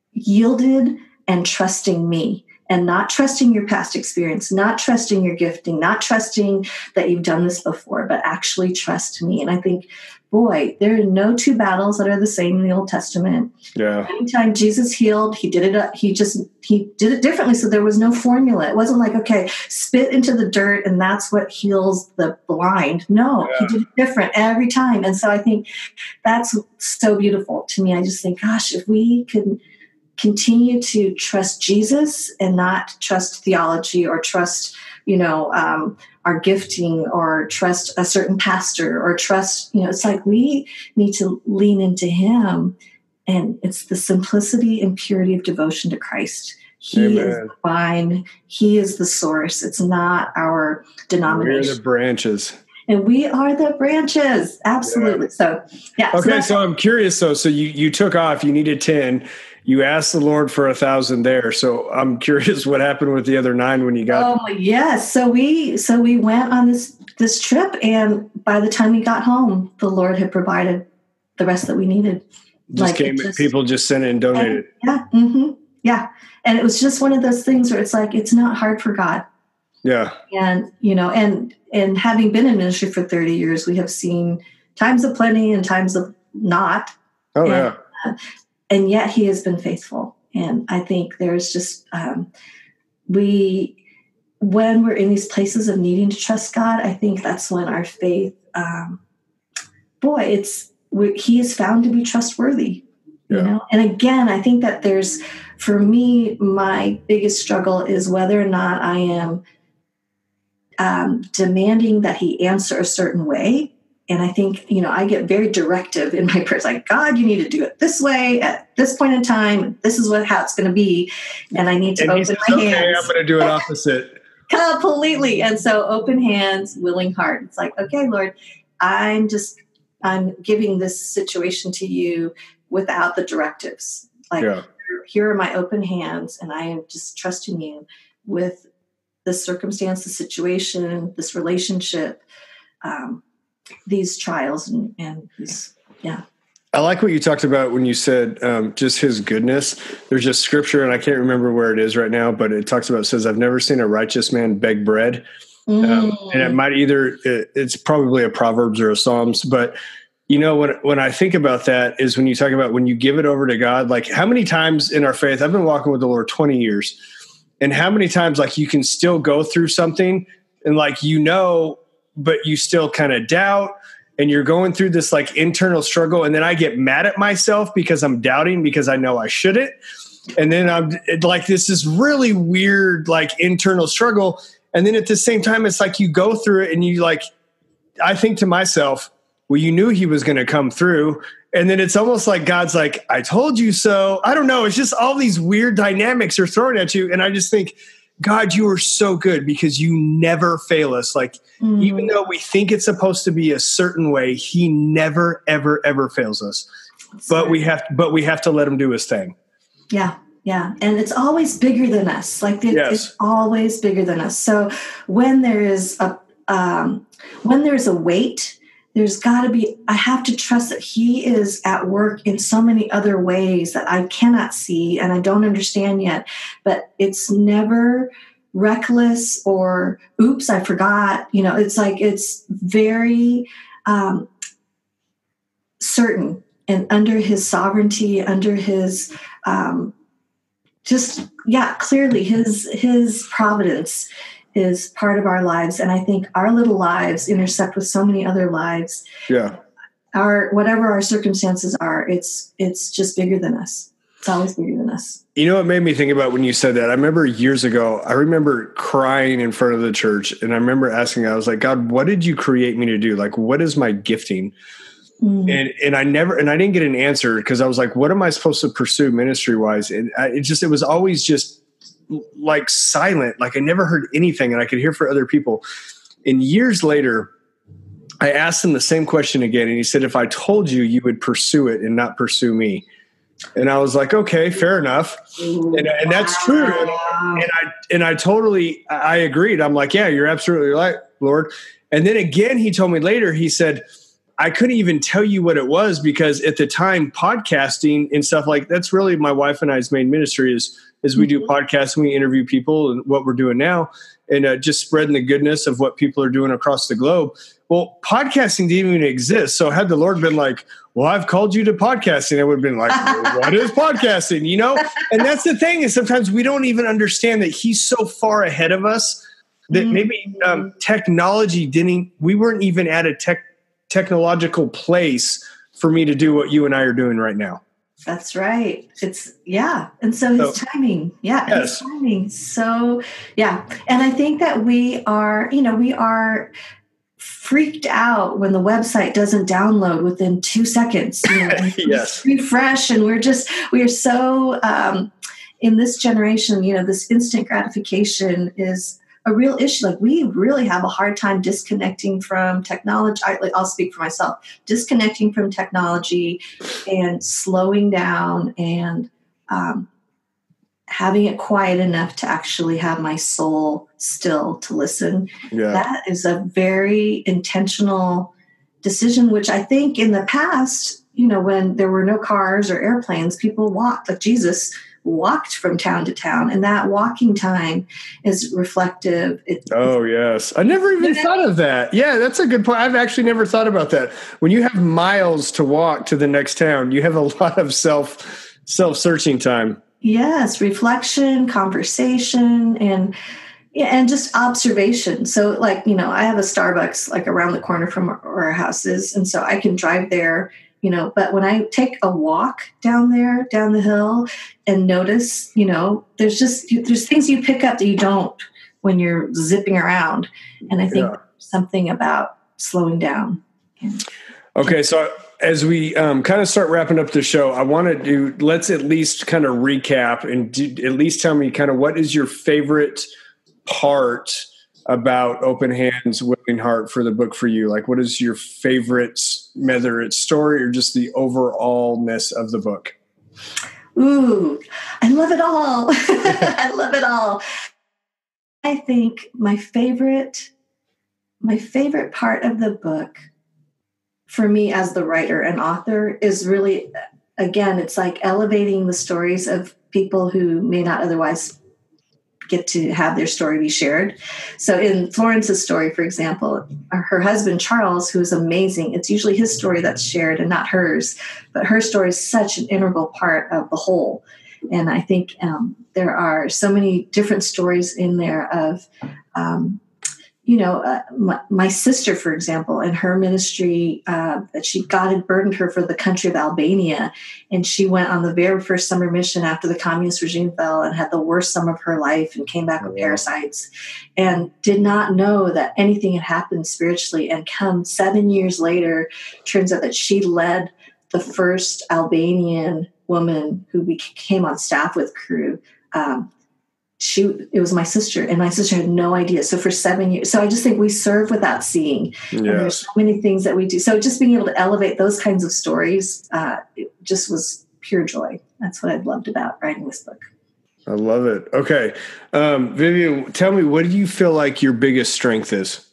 yielded and trusting me. And not trusting your past experience, not trusting your gifting, not trusting that you've done this before, but actually trust me. And I think, boy, there are no two battles that are the same in the Old Testament. Yeah. Anytime Jesus healed, he did it. He just he did it differently. So there was no formula. It wasn't like, okay, spit into the dirt and that's what heals the blind. No, yeah. He did it different every time. And so I think that's so beautiful to me. I just think, gosh, if we could continue to trust Jesus and not trust theology or trust, you know, um, our gifting or trust a certain pastor or trust, you know, it's like we need to lean into him, and it's the simplicity and purity of devotion to Christ. He Amen. Is the vine. He is the source. It's not our denomination. We're the branches. And we are the branches. Absolutely. Yeah. So, yeah. Okay. So, so I'm curious though. So you, you took off, you needed ten. You asked the Lord for a thousand there. So I'm curious what happened with the other nine when you got. Oh yes. So we, so we went on this, this trip, and by the time we got home, the Lord had provided the rest that we needed. Just like came, just, people just sent it and donated. And, yeah. Mm-hmm, yeah. And it was just one of those things where it's like, it's not hard for God. Yeah. And, you know, and, and having been in ministry for thirty years, we have seen times of plenty and times of not. Oh and, yeah. Uh, And yet he has been faithful. And I think there's just, um, we, when we're in these places of needing to trust God, I think that's when our faith, um, boy, it's, we, he is found to be trustworthy, yeah. you know? And again, I think that there's, for me, my biggest struggle is whether or not I am um, demanding that he answer a certain way. And I think, you know, I get very directive in my prayers, like, God, you need to do it this way at this point in time. This is what how it's going to be. And I need to and open says, my okay, hands. I'm going to do it opposite. Completely. And so open hands, willing heart. It's like, okay, Lord, I'm just, I'm giving this situation to you without the directives. Like, yeah. here, here are my open hands, and I am just trusting you with this circumstance, the situation, this relationship, um, these trials and, and these, yeah. I like what you talked about when you said um, just his goodness. There's just scripture, and I can't remember where it is right now, but it talks about, it says, I've never seen a righteous man beg bread. Mm. Um, and it might either, it, it's probably a Proverbs or a Psalms, but you know, when, when I think about that is when you talk about when you give it over to God, like how many times in our faith, I've been walking with the Lord twenty years, and how many times like you can still go through something and like, you know, but you still kind of doubt, and you're going through this like internal struggle. And then I get mad at myself because I'm doubting because I know I shouldn't. And then I'm like, this is really weird, like internal struggle. And then at the same time, it's like you go through it and you like, I think to myself, well, you knew he was going to come through. And then it's almost like God's like, I told you so. I don't know. It's just all these weird dynamics are thrown at you. And I just think, God, you are so good because you never fail us. Like, mm. even though we think it's supposed to be a certain way, he never, ever, ever fails us. That's but right. we have, but we have to let him do his thing. Yeah. Yeah. And it's always bigger than us. Like it, yes. it's always bigger than us. So when there is a, um, when there's a weight, there's got to be, I have to trust that he is at work in so many other ways that I cannot see and I don't understand yet. But it's never reckless or, oops, I forgot. You know, it's like, it's very um, certain and under his sovereignty, under his um, just, yeah, clearly his his providence is part of our lives. And I think our little lives intersect with so many other lives. Yeah. Our, whatever our circumstances are, it's, it's just bigger than us. It's always bigger than us. You know what made me think about when you said that? I remember years ago, I remember crying in front of the church, and I remember asking, I was like, God, what did you create me to do? Like, what is my gifting? Mm. And and I never, and I didn't get an answer because I was like, what am I supposed to pursue ministry wise? And I, it just, it was always just like silent. Like I never heard anything, and I could hear for other people. And years later, I asked him the same question again. And he said, if I told you, you would pursue it and not pursue me. And I was like, okay, fair enough. And, and that's true. And, and I, and I totally, I agreed. I'm like, yeah, you're absolutely right, Lord. And then again, he told me later, he said, I couldn't even tell you what it was because at the time podcasting and stuff like that's really my wife and I's main ministry is, is we do podcasts and we interview people and what we're doing now and uh, just spreading the goodness of what people are doing across the globe. Well, podcasting didn't even exist. So had the Lord been like, well, I've called you to podcasting, I would have been like, well, what is podcasting? You know? And that's the thing is sometimes we don't even understand that he's so far ahead of us that maybe um, technology didn't, we weren't even at a tech technological place for me to do what you and I are doing right now. That's right. It's yeah. And so his so, timing. Yeah. Yes. His timing. So yeah. And I think that we are, you know, we are freaked out when the website doesn't download within two seconds. You know, yes. Refresh. And we're just, we are so, um, in this generation, you know, this instant gratification is a real issue. Like we really have a hard time disconnecting from technology. I, I'll speak for myself, disconnecting from technology and slowing down and um, having it quiet enough to actually have my soul still to listen. Yeah. That is a very intentional decision, which I think in the past, you know, when there were no cars or airplanes, people walked like Jesus walked from town to town, and that walking time is reflective. It, oh, yes. I never even thought of that. Yeah, that's a good point. I've actually never thought about that. When you have miles to walk to the next town, you have a lot of self, self-searching time. Yes, reflection, conversation, and yeah, and just observation. So like, you know, I have a Starbucks like around the corner from where our house is, and so I can drive there, you know, but when I take a walk down there, down the hill and notice, you know, there's just, there's things you pick up that you don't when you're zipping around. And I think yeah. something about slowing down. Okay. So as we um, kind of start wrapping up the show, I want to do, let's at least kind of recap and do, at least tell me kind of what is your favorite part about Open Hands, Willing Heart for the book for you? Like, what is your favorite, whether it's story or just the overallness of the book? Ooh, I love it all. I love it all. I think my favorite, my favorite part of the book for me as the writer and author is really, again, it's like elevating the stories of people who may not otherwise get to have their story be shared. So in Florence's story, for example, her husband, Charles, who is amazing, it's usually his story that's shared and not hers, but her story is such an integral part of the whole. And I think um, there are so many different stories in there of, um, you know, uh, my, my sister, for example, and her ministry, uh, that she, God had burdened her for the country of Albania. And she went on the very first summer mission after the communist regime fell and had the worst summer of her life and came back with parasites and did not know that anything had happened spiritually. And come seven years later, turns out that she led the first Albanian woman who became on staff with Cru. Um, She, it was my sister, and my sister had no idea. So for seven years, so I just think we serve without seeing. Yes. And there's so many things that we do. So just being able to elevate those kinds of stories, uh, it just was pure joy. That's what I've loved about writing this book. I love it. Okay. Um, Vivian, tell me, what do you feel like your biggest strength is?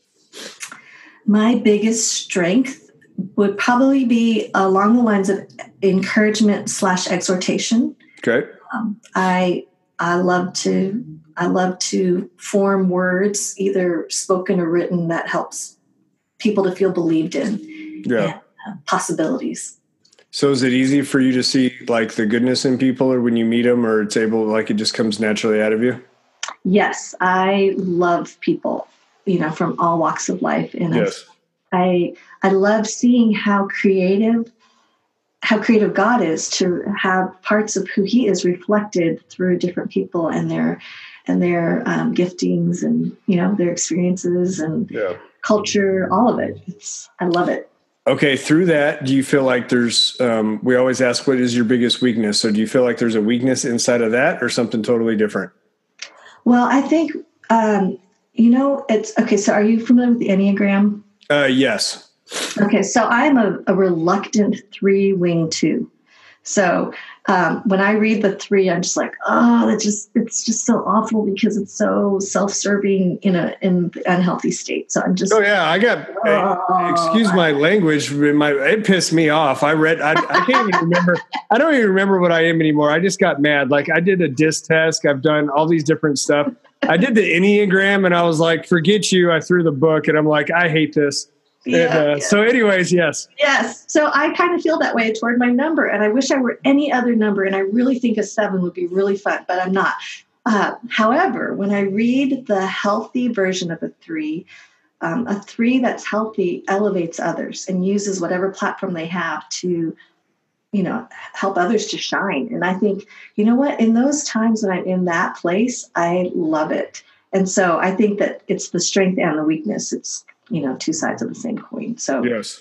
My biggest strength would probably be along the lines of encouragement slash exhortation. Okay. Um, I, I love to I love to form words, either spoken or written, that helps people to feel believed in. Yeah. And, uh, possibilities. So is it easy for you to see like the goodness in people, or when you meet them, or it's able, like it just comes naturally out of you? Yes, I love people, you know, from all walks of life. And yes. I I love seeing how creative how creative God is to have parts of who he is reflected through different people and their and their um, giftings and, you know, their experiences and yeah. culture, all of it. It's, I love it. Okay. Through that, do you feel like there's, um, we always ask, what is your biggest weakness? So do you feel like there's a weakness inside of that or something totally different? Well, I think, um, you know, it's okay. So are you familiar with the Enneagram? Uh, yes. Okay. So I'm a, a reluctant three wing two. So um, when I read the three, I'm just like, oh, it just it's just so awful because it's so self-serving in a in the unhealthy state. So I'm just oh yeah, I got oh, excuse my language, my it pissed me off. I read I, I can't even remember. I don't even remember what I am anymore. I just got mad. Like I did a disc test. I've done all these different stuff. I did the Enneagram, and I was like, forget you. I threw the book, and I'm like, I hate this. Yeah, and, uh, yeah. So anyways, yes. Yes. So I kind of feel that way toward my number, and I wish I were any other number, and I really think a seven would be really fun, but I'm not. Uh, however, when I read the healthy version of a three, um, a three that's healthy elevates others and uses whatever platform they have to, you know, help others to shine. And I think, you know what, in those times when I'm in that place, I love it. And so I think that it's the strength and the weakness. It's, you know, two sides of the same coin. So yes,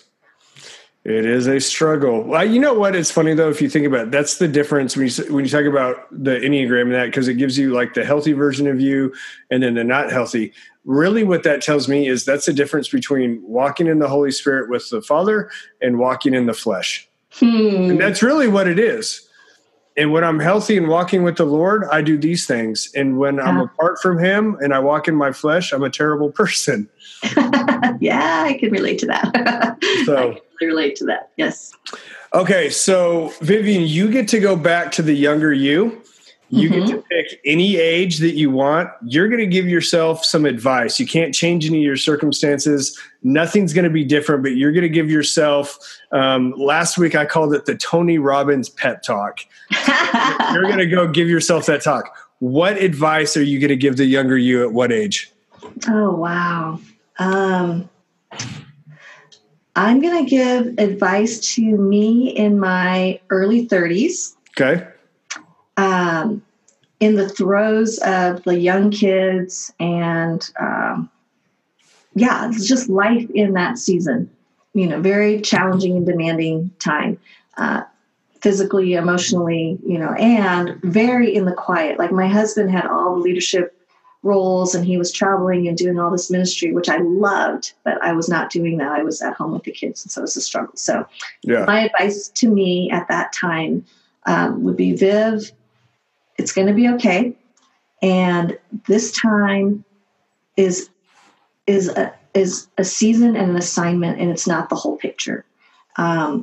it is a struggle. Well, you know what? It's funny though, if you think about it, that's the difference when you, when you talk about the Enneagram and that, because it gives you like the healthy version of you and then the not healthy. Really what that tells me is that's the difference between walking in the Holy Spirit with the Father and walking in the flesh. Hmm. And that's really what it is. And when I'm healthy and walking with the Lord, I do these things. And when yeah. I'm apart from him and I walk in my flesh, I'm a terrible person. Yeah, I can relate to that. So, I can really relate to that. Yes. Okay. So Vivian, you get to go back to the younger you. You mm-hmm. get to pick any age that you want. You're going to give yourself some advice. You can't change any of your circumstances. Nothing's going to be different, but you're going to give yourself, um, last week I called it the Tony Robbins pep talk. You're going to go give yourself that talk. What advice are you going to give the younger you at what age? Oh, wow. Um, I'm going to give advice to me in my early thirties. Okay. Um, in the throes of the young kids and, um, yeah, it's just life in that season, you know, very challenging and demanding time, uh, physically, emotionally, you know, and very in the quiet. Like my husband had all the leadership roles and he was traveling and doing all this ministry, which I loved, but I was not doing that. I was at home with the kids. And so it was a struggle. So yeah. My advice to me at that time, um, would be, Viv, it's going to be okay. And this time is, is a, is a season and an assignment, and it's not the whole picture. Um,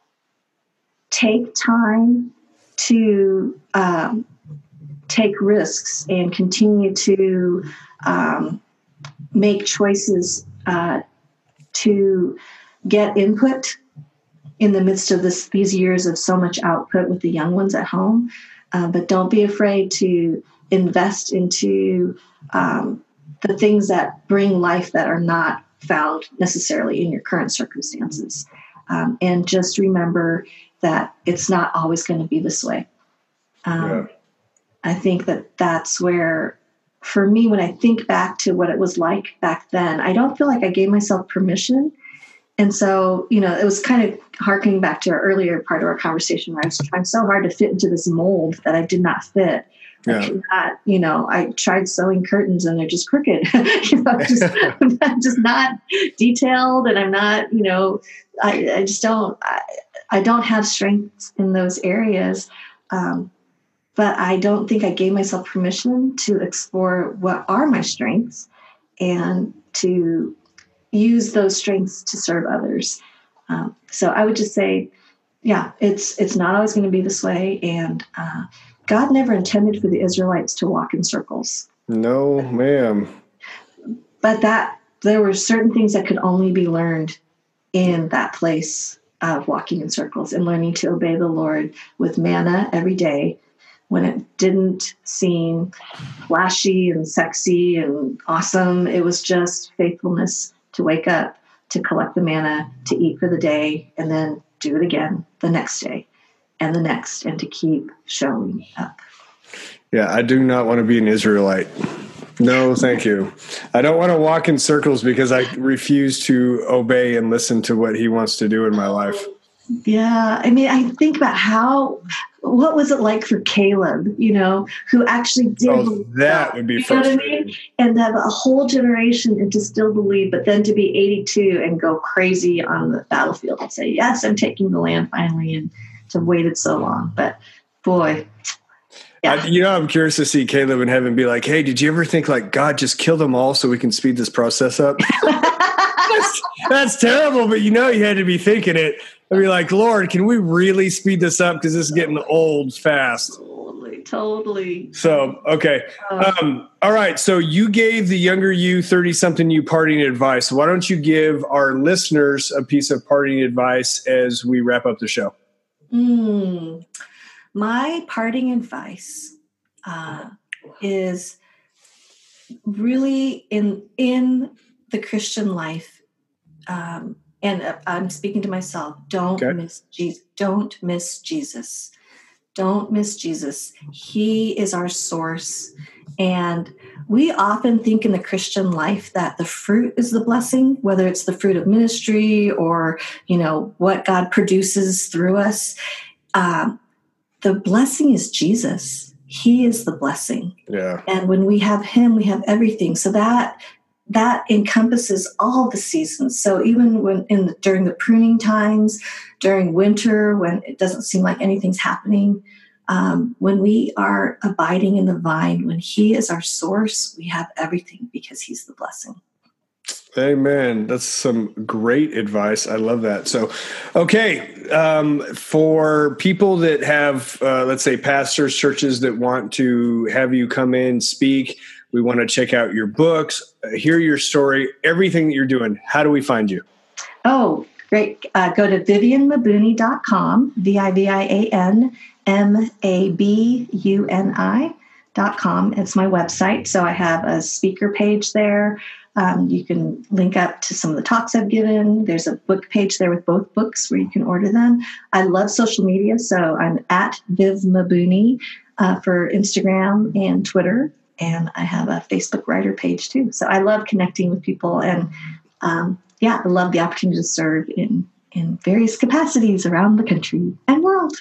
take time to, um, take risks and continue to, um, make choices, uh, to get input in the midst of this, these years of so much output with the young ones at home. Uh, but don't be afraid to invest into um, the things that bring life that are not found necessarily in your current circumstances. Um, and just remember that it's not always going to be this way. Um, yeah. I think that that's where, for me, when I think back to what it was like back then, I don't feel like I gave myself permission. And so, you know, it was kind of harkening back to our earlier part of our conversation where I was trying so hard to fit into this mold that I did not fit. Yeah. I could not, you know, I tried sewing curtains and they're just crooked, you know, just, just not detailed. And I'm not, you know, I, I just don't, I, I don't have strengths in those areas. Um, but I don't think I gave myself permission to explore what are my strengths and to use those strengths to serve others. Um, so I would just say, yeah, it's it's not always going to be this way. And uh, God never intended for the Israelites to walk in circles. No, ma'am. But that there were certain things that could only be learned in that place of walking in circles and learning to obey the Lord with manna every day when it didn't seem flashy and sexy and awesome. It was just faithfulness to wake up, to collect the manna, to eat for the day, and then do it again the next day and the next, and to keep showing up. Yeah, I do not want to be an Israelite. No, thank you. I don't want to walk in circles because I refuse to obey and listen to what he wants to do in my life. Yeah. I mean, I think about how, what was it like for Caleb, you know, who actually did. Oh, that would be you frustrating. Know what I mean? And to have a whole generation and to still believe, but then to be eighty-two and go crazy on the battlefield and say, yes, I'm taking the land finally, and to have waited so long. But boy, yeah. I, you know, I'm curious to see Caleb in heaven be like, hey, did you ever think like God just kill them all so we can speed this process up? that's, that's terrible, but you know you had to be thinking it. I'd be like, Lord, can we really speed this up? Because this is getting old fast. Totally, totally. So, okay. Um, all right. So you gave the younger you, thirty-something you parting advice. Why don't you give our listeners a piece of parting advice as we wrap up the show? Mm, my parting advice uh, is really in in the Christian life, um, and I'm speaking to myself. Don't okay. miss Jesus. Don't miss Jesus. Don't miss Jesus. He is our source. And we often think in the Christian life that the fruit is the blessing, whether it's the fruit of ministry or, you know, what God produces through us. Um, the blessing is Jesus. He is the blessing. Yeah. And when we have him, we have everything. So that that encompasses all the seasons. So even when in the, during the pruning times, during winter, when it doesn't seem like anything's happening, um, when we are abiding in the vine, when he is our source, we have everything because he's the blessing. Amen. That's some great advice. I love that. So, okay. Um, for people that have, uh, let's say pastors, churches that want to have you come in, speak, we want to check out your books, uh, hear your story, everything that you're doing. How do we find you? Oh, great. Uh, go to vivian mabuni dot com, V I V I A N M A B U N I dot com. It's my website. So I have a speaker page there. Um, you can link up to some of the talks I've given. There's a book page there with both books where you can order them. I love social media. So I'm at Viv Mabuni uh, for Instagram and Twitter. And I have a Facebook writer page too. So I love connecting with people. And um, yeah, I love the opportunity to serve in, in various capacities around the country and world.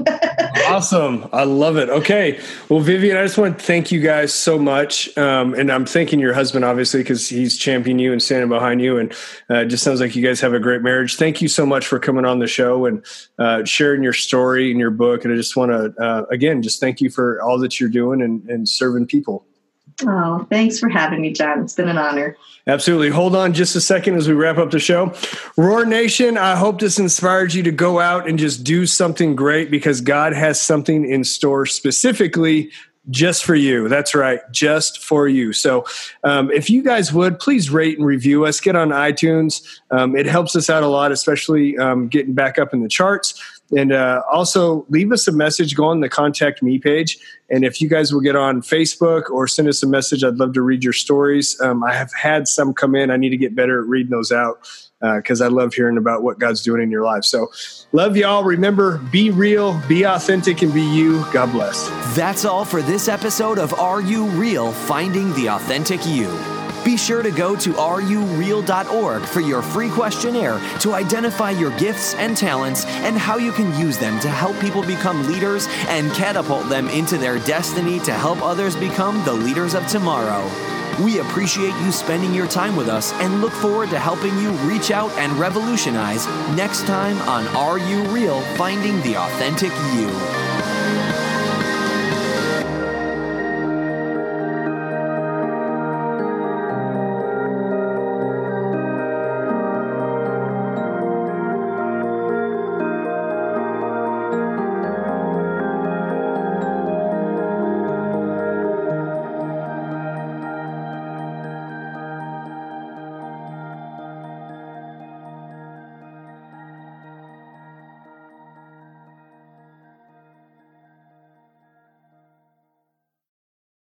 Awesome. I love it. Okay. Well, Vivian, I just want to thank you guys so much. Um, and I'm thanking your husband, obviously, because he's championing you and standing behind you. And uh, it just sounds like you guys have a great marriage. Thank you so much for coming on the show and uh, sharing your story and your book. And I just want to, uh, again, just thank you for all that you're doing and, and serving people. Oh, thanks for having me, John. It's been an honor. Absolutely. Hold on just a second as we wrap up the show. Roar Nation, I hope this inspires you to go out and just do something great because God has something in store specifically just for you. That's right. Just for you. So um, if you guys would, please rate and review us. Get on iTunes. Um, it helps us out a lot, especially um, getting back up in the charts. And uh, also leave us a message. Go on the Contact Me page. And if you guys will get on Facebook or send us a message, I'd love to read your stories. Um, I have had some come in. I need to get better at reading those out because uh, I love hearing about what God's doing in your life. So love y'all. Remember, be real, be authentic, and be you. God bless. That's all for this episode of Are You Real? Finding the Authentic You. Be sure to go to are you real dot org for your free questionnaire to identify your gifts and talents and how you can use them to help people become leaders and catapult them into their destiny to help others become the leaders of tomorrow. We appreciate you spending your time with us and look forward to helping you reach out and revolutionize next time on Are You Real? Finding the Authentic You.